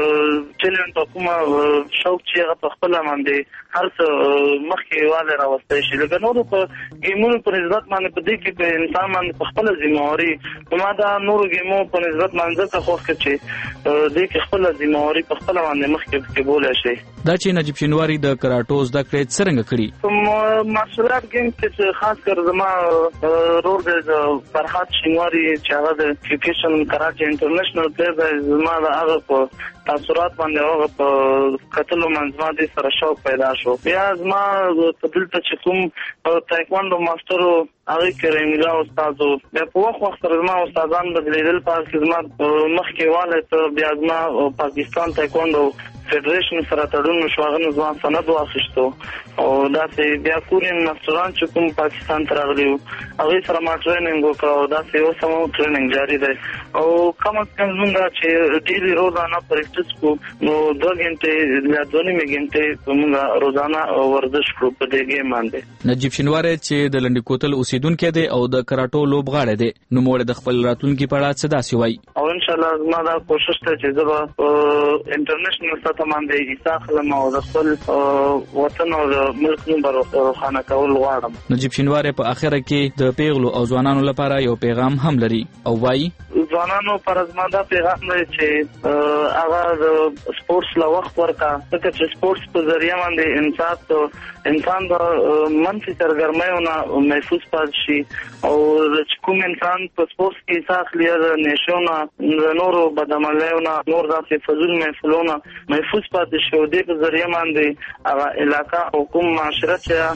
چیلنج او کومه شوق چې هغه په خپل باندې هر څه مخکې واله راوستي شي لکه نورو په گیمونو په نسبت باندې په دې کې په انسان باندې په خپل ذمہواری ما دا نورو گیمو په نسبت باندې څه خوښ کړي دې کې خپل ذمہواری په خپل باندې مخکې کې بوله شي. دا چې نجیب شینواری د کراټو زده کړې څنګه کړي؟ مارشل آرټ گیم کې خاص کر زما رور د فرحات شینواری چې هغه د کیکیشن کراټي انټرنیشنل پلیئر زما د هغه په تاثرات باندې هغه په کتلو منځما دي سره شوق پیدا شو. بیا زما په دلته چې کوم تایکوانډو ماستر هغه کریم الله استاد بیا په وخت وخت سره زما استادان بدلیدل په خدمت مخکې واله ته بیا زما پاکستان تایکوانډو فدریشن سره تړون شو هغه ځوان سند واخیستو او دا چې بیا کورین ماستران چې کوم پاکستان ته راغلي هغه سره ما ټریننګ وکړو دا چې اوس هم ټریننګ جاری دی او کم از کم موږ چې ډیلی روزانه پریکټس کو نو دوه غنټې یا دوه نیمه غنټې موږ روزانه ورزش کوو په دې کې باندې. نجیب شینواری چې د لنډی کوتل اوسیدونکو دی او د کراټو لوبغاړی دی نو موږ د خپل راتلونکو په اړه څه داسې وایي او ان شاء الله زما دا کوشش ته چې زه به انټرنیشنل سطح باندې ایستاخلم او د خپل وطن او ملک نوم روښانه کول غواړم. نجیب شینواری په اخره کې د پیغلو او ځوانانو لپاره یو پیغام هم لري او وایي ځوانانو پر ازما دا پیغام دی چې هغه د سپورتس له وخت ورکا ځکه چې سپورتس په ذریعہ باندې انسان انسان د منفي سرګرمیونو محفوظ پاتې شي او چې کوم انسان په سپورتس کې ساخلي د نشونه د نورو بدعملیونو نور داسې فضول محفلونو محفوظ پاتې شي او د په ذریعہ باندې هغه علاقہ او کوم معاشره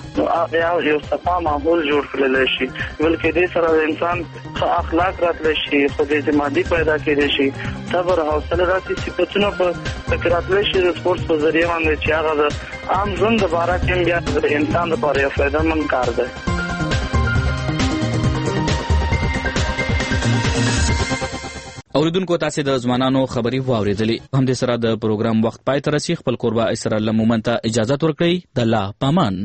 چې یو صفا ماحول جوړ کړل شي بلکې دې سره د انسان ښه اخلاق راتلی شي خو د اعتمادي پیدا کېدای شي صبر حوصله داسې صفتونه په فکر راتلی شي د سپورتس په ذریعہ باندې چې هغه د عام ژوند لپاره کې بیا د انسان لپاره یو فایدهمند کار دی. اوریدونکو تاسو د ځوانانو خبري واوریدلې هم د سره د پروګرام وخت پای تر رسي خپل قربا اسره لمومن ته اجازه ورکړئ د الله پامان.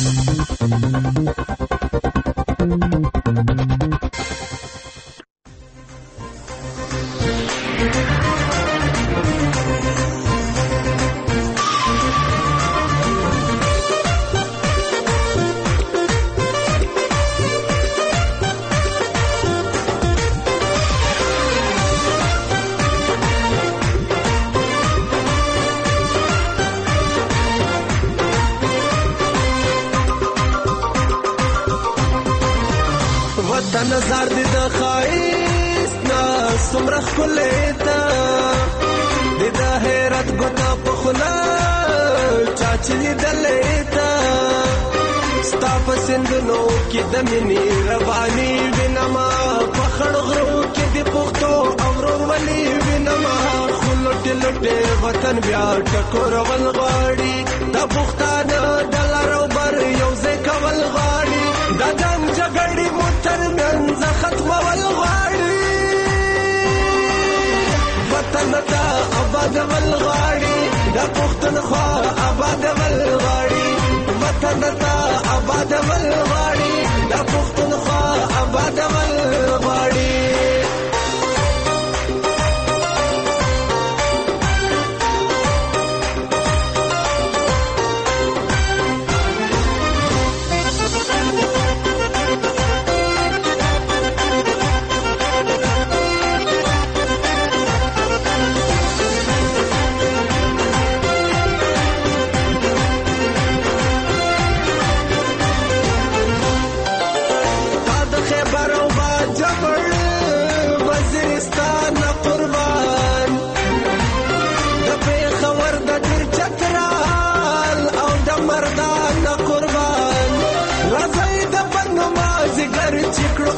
نظر دې د خایست نه څومره ښکلی ده د د حیرت ګوته په خوله چا چې لیدلی ده ستا په سیندونو کې د مینې رباني وینمه په خړ غرو کې د پښتو او ورورولي وینمه خو لوټې لوټې وطن بیا ټکورول غواړي د پښتانه د لر او بر یو ځای کول غواړي د جنګ جګړې مو ترمنځ ختمول غواړي وطن ته آبادول غواړي د پښتونخوا آبادول غواړي وطن ته آبادول غواړي د پښتونخوا آبادول غواړي.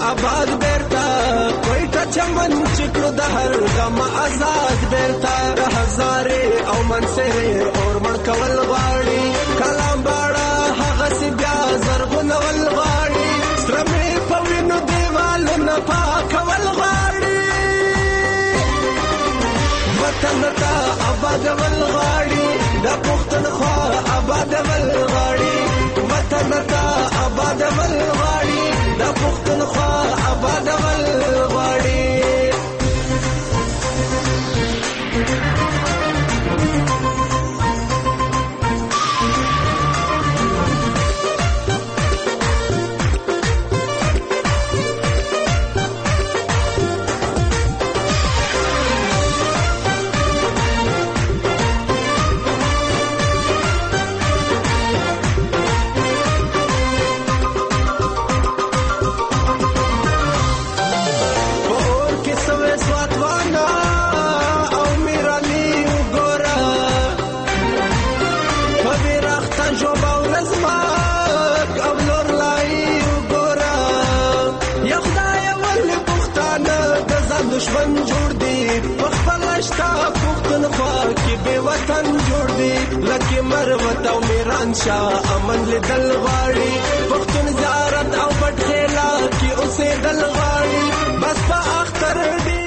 آباد بیرتا کوئټه چمن چکړو د هر غم آزاد بیرتا هزارې او منصرې اور مړ کول غواړي کلام باړه هغه سی بیا زرغون ول غواړي سرمې په وینو دیوالونه پاکول غواړي وطن ته آباد ول غواړي د پښتونخوا آباد ول غواړي وطن ته آباد ول غواړي د پښتونخوا آباد ول غواړي دشمن جوړ دی خپل اشتا پښتونخوا کې به وطن جوړ دی لکه مروت او میران شاه امن لیدل غواړي پښتون زیارت او پټ خیلا کې اوسې دل غواړي بس په اختر دی